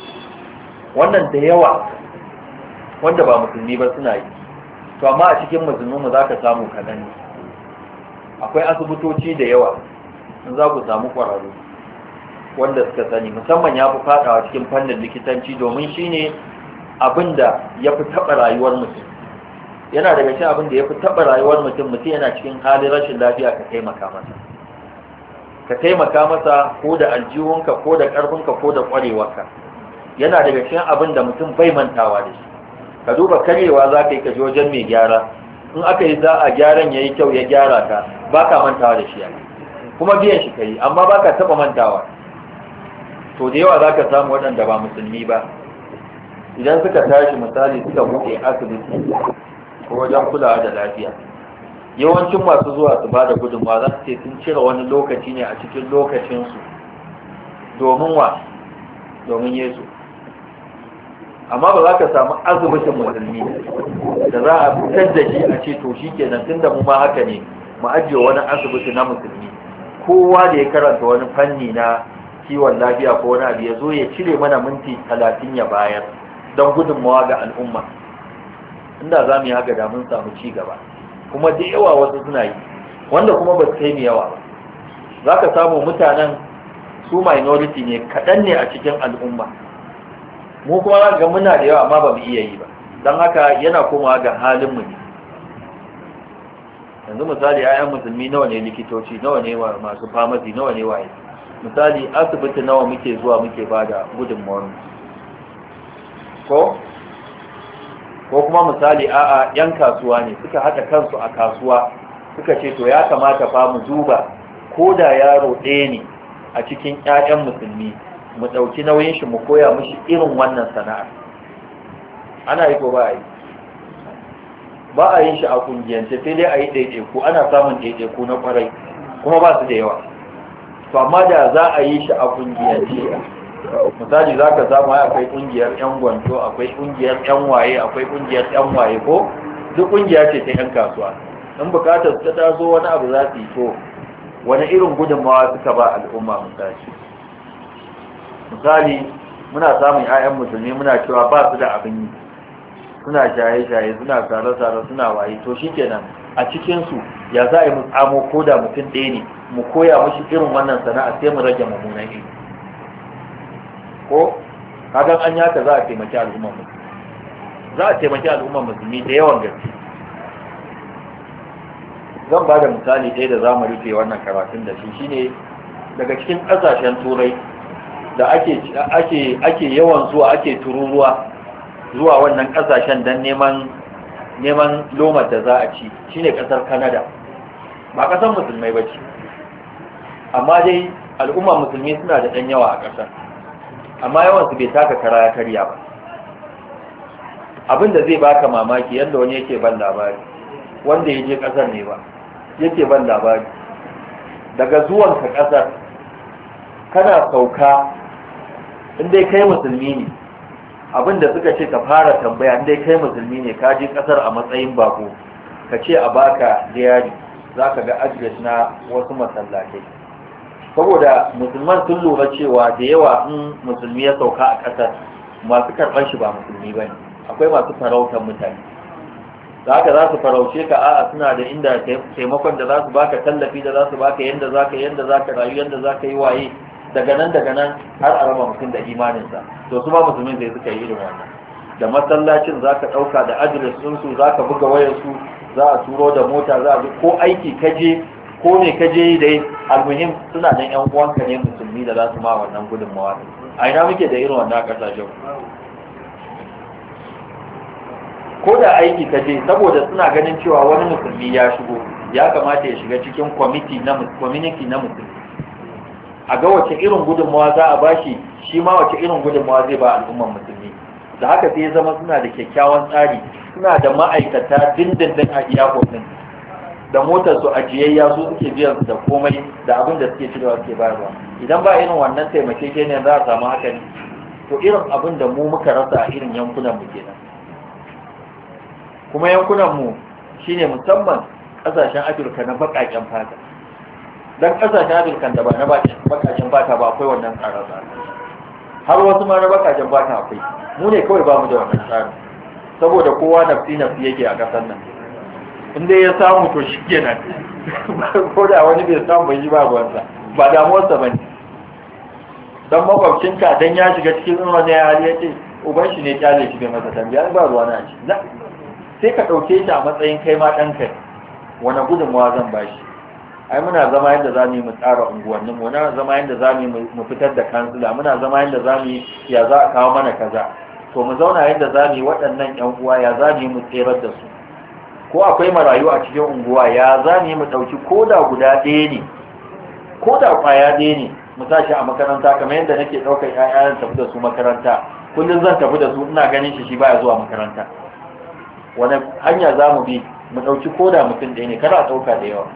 Wannan da yawa wanda ba musulmi ba suna yi, to amma a cikin musulmi za ka samu kaɗan ne. Akwai asibitoci da yawa in za ku samu ƙwararru wanda suka sani, musamman ya fi faɗawa cikin fannin likitanci, domin shi ne abin da ya fi taɓa rayuwar mutum. Yana daga cikin abin da ya fi taɓa rayuwar mutum, mutum yana cikin halin rashin lafiya, ka taimaka masa ka taimaka masa ko da aljihunka ko da ƙarfinka ko da ƙwarewarka. Yana daga cikin abin da mutum bai mantawa da shi. Ka duba karyewa za ka yi ka je wajen mai gyara, in aka yi za a gyaran ya yi kyau ya gyara ka, ba ka mantawa da shi yana, kuma biyan shi ka yi, amma ba ka taɓa mantawa. To da yawa za ka samu waɗanda ba musulmi ba, idan suka tashi misali suka buɗe asibiti ko wajen kulawa da lafiya, yawancin masu zuwa su ba da gudunmawa za su ce sun cire wani lokaci ne a cikin lokacinsu domin wa domin Yesu. Amma ba za ka samu asibitin musulmi da za a fitar da shi a ce to shi kenan tun da mu ma haka ne mu ajiye wani asibiti na musulmi, kowa da ya karanta wani fanni na kiwon lafiya ko wani abu ya zo ya cire mana minti talatin ya bayar don gudunmawa ga al'umma. Inda za mu yi haka da mun samu ci gaba, kuma da yawa wasu suna yi wanda kuma ba su kai mu yawa ba. Za ka samu mutanen su minority ne, kaɗan ne a cikin al'umma, mu kuma ga muna da yawa amma ba mu iya yi ba, don haka yana komawa ga halinmu ne. Yanzu misali ayyan musulmi nawa ne likitoci, nawa ne masu famasi, nawa ne waye. Misali asibiti nawa muke zuwa muke ba da gudunmawar ko ko kuma misali a'a yan kasuwa ne suka haɗa kansu a kasuwa suka ce to ya kamata fa mu duba ko da yaro ɗaya ne a cikin ƴaƴan musulmi mu ɗauki nauyin shi mu koya mishi irin wannan sana'ar. Ana yi ko ba a yi? Ba a yin shi a kungiyance, sai dai a yi ɗaiɗaiku, ana samun ɗaiɗaiku na ƙwarai kuma ba su da yawa. To amma da za a yi shi a kungiyance, misali za ka samu akwai kungiyar yan gwanto, akwai kungiyar yan waye, akwai kungiyar yan waye, ko duk kungiya ce ta yan kasuwa. In bukatar su ta taso wani abu za su yi, to wani irin gudunmawa suka ba al'umma. Misali misali muna samun 'ya'yan musulmi muna cewa ba su da abin yi, suna shaye-shaye, suna tsare-tsare, suna waye. To shi kenan a cikinsu ya za a yi mu tsamo ko da mutum ɗaya ne mu koya mashi irin wannan sana'a, sai mu rage mummunan iri. Ko kagan an yaka za a taimaki al'ummar musulmi, za a taimaki al'ummar musulmi da yawan gaske. Zan ba da misali ɗaya da za mu rufe wannan karatun da shi, shine daga cikin ƙasashen turai da ake ake ake yawan zuwa, ake tururuwa zuwa wannan ƙasashen don neman neman lomar da za a ci, shine ƙasar Canada. Ba ƙasar musulmai ba ce, amma dai al'ummar musulmi suna da ɗan yawa a ƙasar, amma yawansu bai taka kara ya karya ba. Abin da zai baka mamaki yadda wani yake ban labari, wanda ya je ƙasar ne ba, yake ban labari daga zuwanka ƙasar kana sauka, inda kai musulmi ne, abin da suka ce ka fara tambaya, inda kai musulmi ne ka je ƙasar a matsayin bako, ka ce a baka diyari, za ka ga adres na wasu masallatai. Saboda musulman sun lura cewa da yawa in musulmi ya sauka a ƙasar, masu karɓar shi ba musulmi ba ne, akwai masu farautar mutane. Da haka za su farauce ka, a'a suna da inda taimakon da za su baka, tallafi da za su baka, yanda za ka yanda za ka rayu, yanda za ka yi waye, daga nan daga nan har a raba mutum da imaninsa. To su ba musulmin zai suka yi irin wannan, da masallacin za ka ɗauka da adres ɗinsu, za ka buga wayarsu, za a turo da mota, za a bi ko aiki kaje ko ne kaje dai, almuhim suna nan yan uwanka ne musulmi da za su ma wannan gudunmawa. A ina muke da irin wannan ƙasashen? Ko da aiki kaje, saboda suna ganin cewa wani musulmi ya shigo, ya kamata ya shiga cikin community na musulmi, a ga wace irin gudunmawa za a bashi, shi ma wace irin gudunmawa zai ba al'ummar musulmi. Da haka sai ya zama suna da kyakkyawan tsari, suna da ma'aikata dindindin a iyakon din. da motar su ajiyayya su suke biyan su da komai da abin da suke cirewa suke bayarwa. Idan ba irin wannan taimakekeniya za a samu haka ne. To irin abin da mu muka rasa a irin yankunan mu kenan. Kuma yankunan mu shine musamman kasashen Afirka na bakaken fata. Dan kasashen Afirka da ba na bakaken fata ba akwai wannan tsare-tsare. Har wasu ma na bakaken fata akwai. Mu ne kawai ba mu da wannan tsari. Saboda kowa nafsi nafsi yake a kasar nan. Inda ya samu to shi kenan. Ko da wani bai samu bai yi ba ruwansa. Ba damuwarsa ba ne. Dan makwabcinka dan ya shiga cikin wani hali ya ce uban shi ne kyale shi bai masa tambaya ba ruwa na shi. Sai ka ɗauke shi a matsayin kai ma ɗanka ne. Wani gudunmawa zan ba shi. Ai muna zama yadda za mu yi mu tsara unguwannin mu, muna zama yadda za mu yi mu fitar da kansila, muna zama yadda za mu yi ya za a kawo mana kaza. To mu zauna yadda za mu yi waɗannan ƴan uwa ya za mu yi mu tserar da su. Ko akwai marayu a cikin unguwa ya za mu yi mu ɗauki ko da guda ɗaya ne, ko da ƙwaya ɗaya ne mu sa shi a makaranta kamar yadda nake ɗaukar ƴaƴan tafi da su makaranta. Kullum zan tafi da su ina ganin shi shi baya zuwa makaranta. Wani hanya za mu bi mu ɗauki ko da mutum ɗaya ne, kada a ɗauka da yawa.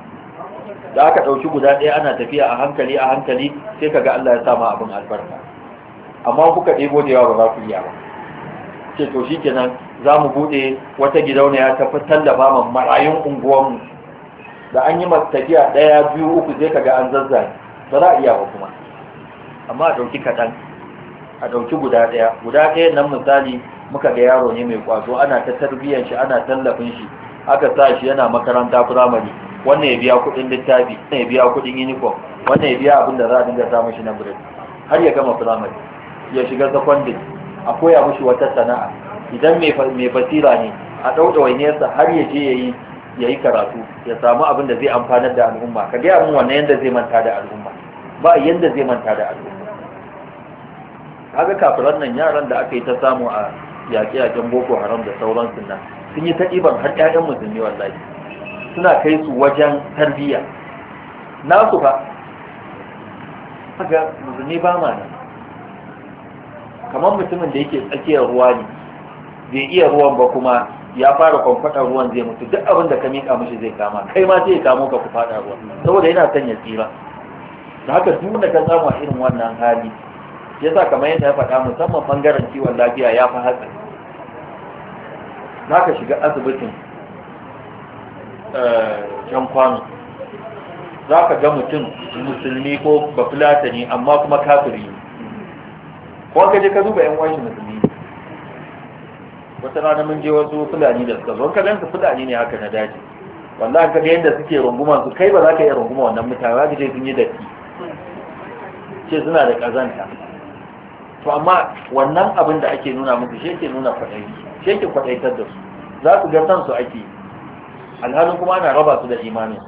Da aka ɗauki guda ɗaya ana tafiya a hankali a hankali sai ka ga Allah ya sama abin albarka. Amma kuka ɗebo da yawa ba za ku iya ba. Ce to shi kenan za mu buɗe wata gidauniya ta fi tallafa ma marayun unguwanmu. Da an yi tafiya ɗaya biyu uku sai ka ga an zazzage ba za a iya ba kuma. Amma a ɗauki kaɗan, a ɗauki guda ɗaya. Guda ɗaya nan misali muka ga yaro ne mai ƙwazo ana ta tarbiyyar shi ana tallafin shi aka sa shi yana makaranta firamare. Wannan ya biya kuɗin littafi, wannan ya biya kuɗin uniform, wannan ya biya abin da za a dinga samun shi na break har ya gama firamare ya shiga secondary a koya mushi wata sana'a. Idan mai basira ne a ɗauɗa wainiyarsa har ya je yayi yayi karatu ya samu abin da zai amfanar da al'umma. Ka gaya min wannan yanda zai manta da al'umma, ba yanda zai manta da al'umma. Kaga kafiran nan yaran da aka yi ta samu a yaƙe-yaƙen Boko Haram da sauransu nan sun yi ta ɗiban har ƴaƴan musulmi wallahi. Suna kai su wajen tarbiyya nasu fa haka musulmi ba ma nan kamar mutumin da yake tsakiyar ruwa ne bai iya ruwan ba kuma ya fara kwamfadar ruwan zai mutu duk abin da ka miƙa mishi zai kama kai ma sai ya kamo ka ku fada ruwa saboda yana son ya tsira da haka duk da ka samu a irin wannan hali yasa kamar yadda ya faɗa musamman bangaren kiwon lafiya ya fi hatsari za ka shiga asibitin can kwano za ka ga mutum musulmi ko bafulatani amma kuma kafiri ko ka je ka duba yan wanshi musulmi wata rana mun je wasu fulani da suka zo ka gansu fulani ne haka na daji wallahi ka ga yadda suke runguma su kai ba za ka iya runguma wannan mutane za ka je sun yi datti ce suna da kazanta to amma wannan abin da ake nuna musu shi ke nuna kwaɗayi shi ke kwaɗaitar da su za su ga san su ake yi alhalin kuma ana raba su da imanin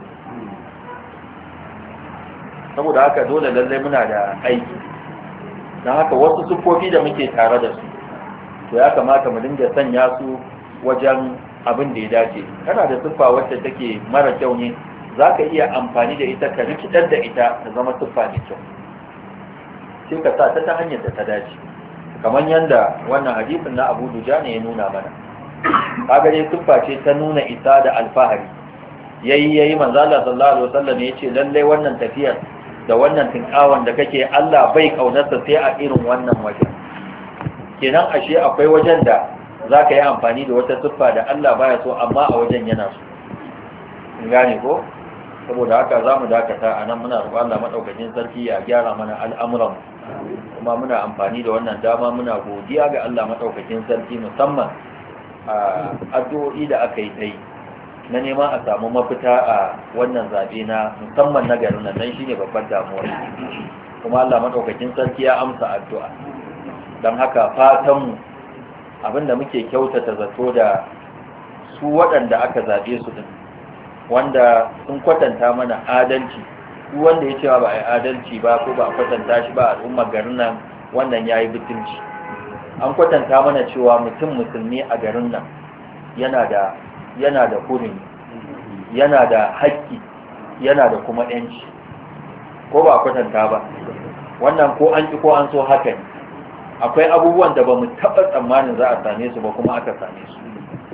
saboda haka dole lallai muna da aiki don haka wasu siffofi da muke tare da su to ya kamata mu dinga sanya su wajen abin da ya dace kana da siffa wacce take mara kyau ne za ka iya amfani da ita ka rikidar da ita ta zama siffa mai kyau sai ka sa ta ta hanyar da ta dace kamar yadda wannan hadisin na Abu Dujana ya nuna mana kaga dai siffa ce ta nuna isa da alfahari yayi yayi manzo Allah sallallahu alaihi wasallam yace lalle wannan tafiyar da wannan tinkawan da kake Allah bai kaunarsa sai a irin wannan waje kenan ashe akwai wajen da zaka yi amfani da wata siffa da Allah baya so amma a wajen yana so in gane ko saboda haka zamu dakata anan muna roƙon Allah madaukakin sarki ya gyara mana al'amuran kuma muna amfani da wannan dama muna godiya ga Allah madaukakin sarki musamman addu'o'i da aka yi ta yi na neman a samu mafita a wannan zaɓe na musamman na garin nan nan shine babbar damuwa kuma Allah madaukakin sarki ya amsa addu'a don haka fatanmu abinda muke kyautata zato da su waɗanda aka zaɓe su din wanda sun kwatanta mana adalci su wanda ya cewa ba a yi adalci ba ko ba a kwatanta shi ba al'ummar garin nan wannan ya yi butulci an kwatanta mana cewa mutum musulmi a garin nan yana da yana da hurumi yana da haƙƙi yana da kuma ƴanci ko ba a kwatanta ba wannan ko an ki ko an so haka ne akwai abubuwan da ba mu taɓa tsammanin za a same su ba kuma aka same su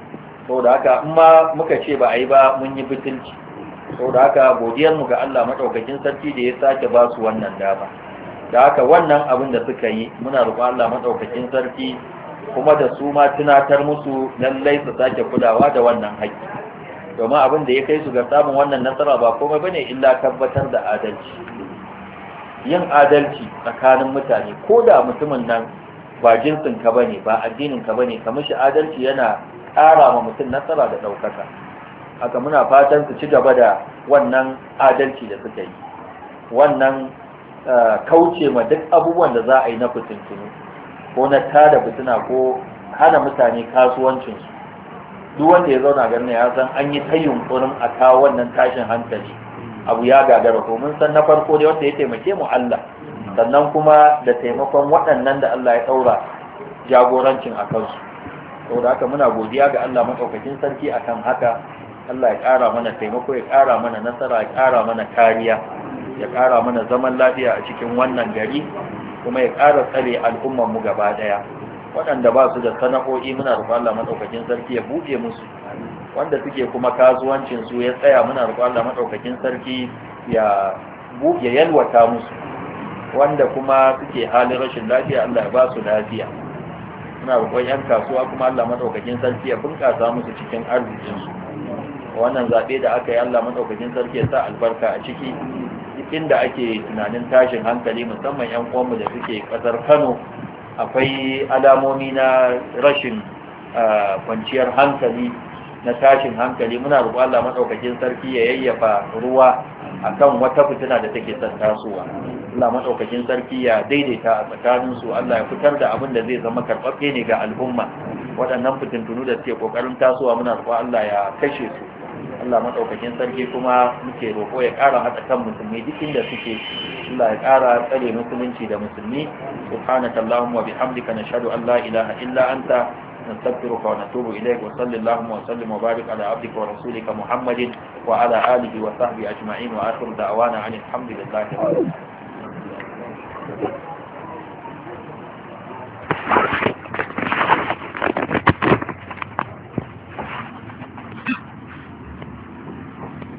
saboda haka in ma muka ce ba a yi ba mun yi butulci. saboda haka godiyarmu ga Allah madaukakin sarki da ya sake ba su wannan dama. Da haka wannan abin da suka yi muna roƙon Allah madaukakin sarki kuma da su ma tunatar musu lallai su sake kulawa da wannan haƙƙi. Domin abin da ya kai su ga samun wannan nasara ba komai bane illa tabbatar da adalci. Yin adalci tsakanin mutane ko da mutumin nan ba jinsin ka bane ba addinin ka bane ka mishi adalci yana ƙara ma mutum nasara da ɗaukaka. Haka muna fatan su ci gaba da wannan adalci da suka yi. Wannan kauce ma duk abubuwan da za a yi na fitintunu ko na tada fitina ko hana mutane kasuwancinsu. Duk wanda ya zauna garin ya san an yi ta yunkurin a kawo wannan tashin hankali abu ya gagara ko mun san na farko dai wanda ya taimake mu Allah, sannan kuma da taimakon waɗannan da Allah ya ɗaura jagorancin a kansu. Saboda haka muna godiya ga Allah maɗaukakin sarki akan haka. Allah ya ƙara mana taimako, ya ƙara mana nasara, ya ƙara mana kariya, ya ƙara mana zaman lafiya a cikin wannan gari, kuma ya ƙara tsare al'ummar mu gaba ɗaya. Waɗanda ba su da sana'o'i muna roƙon Allah maɗaukakin sarki ya buɗe musu, wanda suke kuma kasuwancin su ya tsaya muna roƙon Allah maɗaukakin sarki ya ya yalwata musu, wanda kuma suke halin rashin lafiya Allah ya ba su lafiya. Muna roƙon 'yan kasuwa kuma Allah maɗaukakin sarki ya bunƙasa musu cikin arzikinsu. Wannan zaɓe da aka yi Allah maɗaukakin sarki ya sa albarka a ciki. Inda ake tunanin tashin hankali musamman 'yan uwanmu da suke ƙasar Kano, akwai alamomi na rashin kwanciyar hankali, na tashin hankali. Muna roƙon Allah maɗaukakin sarki ya yayyafa ruwa akan wata fitina da take son tasowa. Allah maɗaukakin sarki ya daidaita a tsakaninsu. Allah ya fitar da abin da zai zama karɓaɓɓe ne ga al'umma. Waɗannan fitintunu da suke ƙoƙarin tasowa muna roƙon Allah ya kashe su. Allah maɗaukakin sarki kuma muke roƙo ya ƙara haɗa kan musulmi duk inda suke. Allah ya ƙara tsare musulunci da musulmi. Subhanaka Allahumma wa bihamdika nashhadu an la ilaha illa anta nastaghfiruka wa natubu ilayk wa sallallahu wa sallim wa barik ala abdika wa rasulika Muhammadin wa ala alihi wa sahbihi ajma'in wa akhiru da'wana anil hamdulillahi rabbil alamin.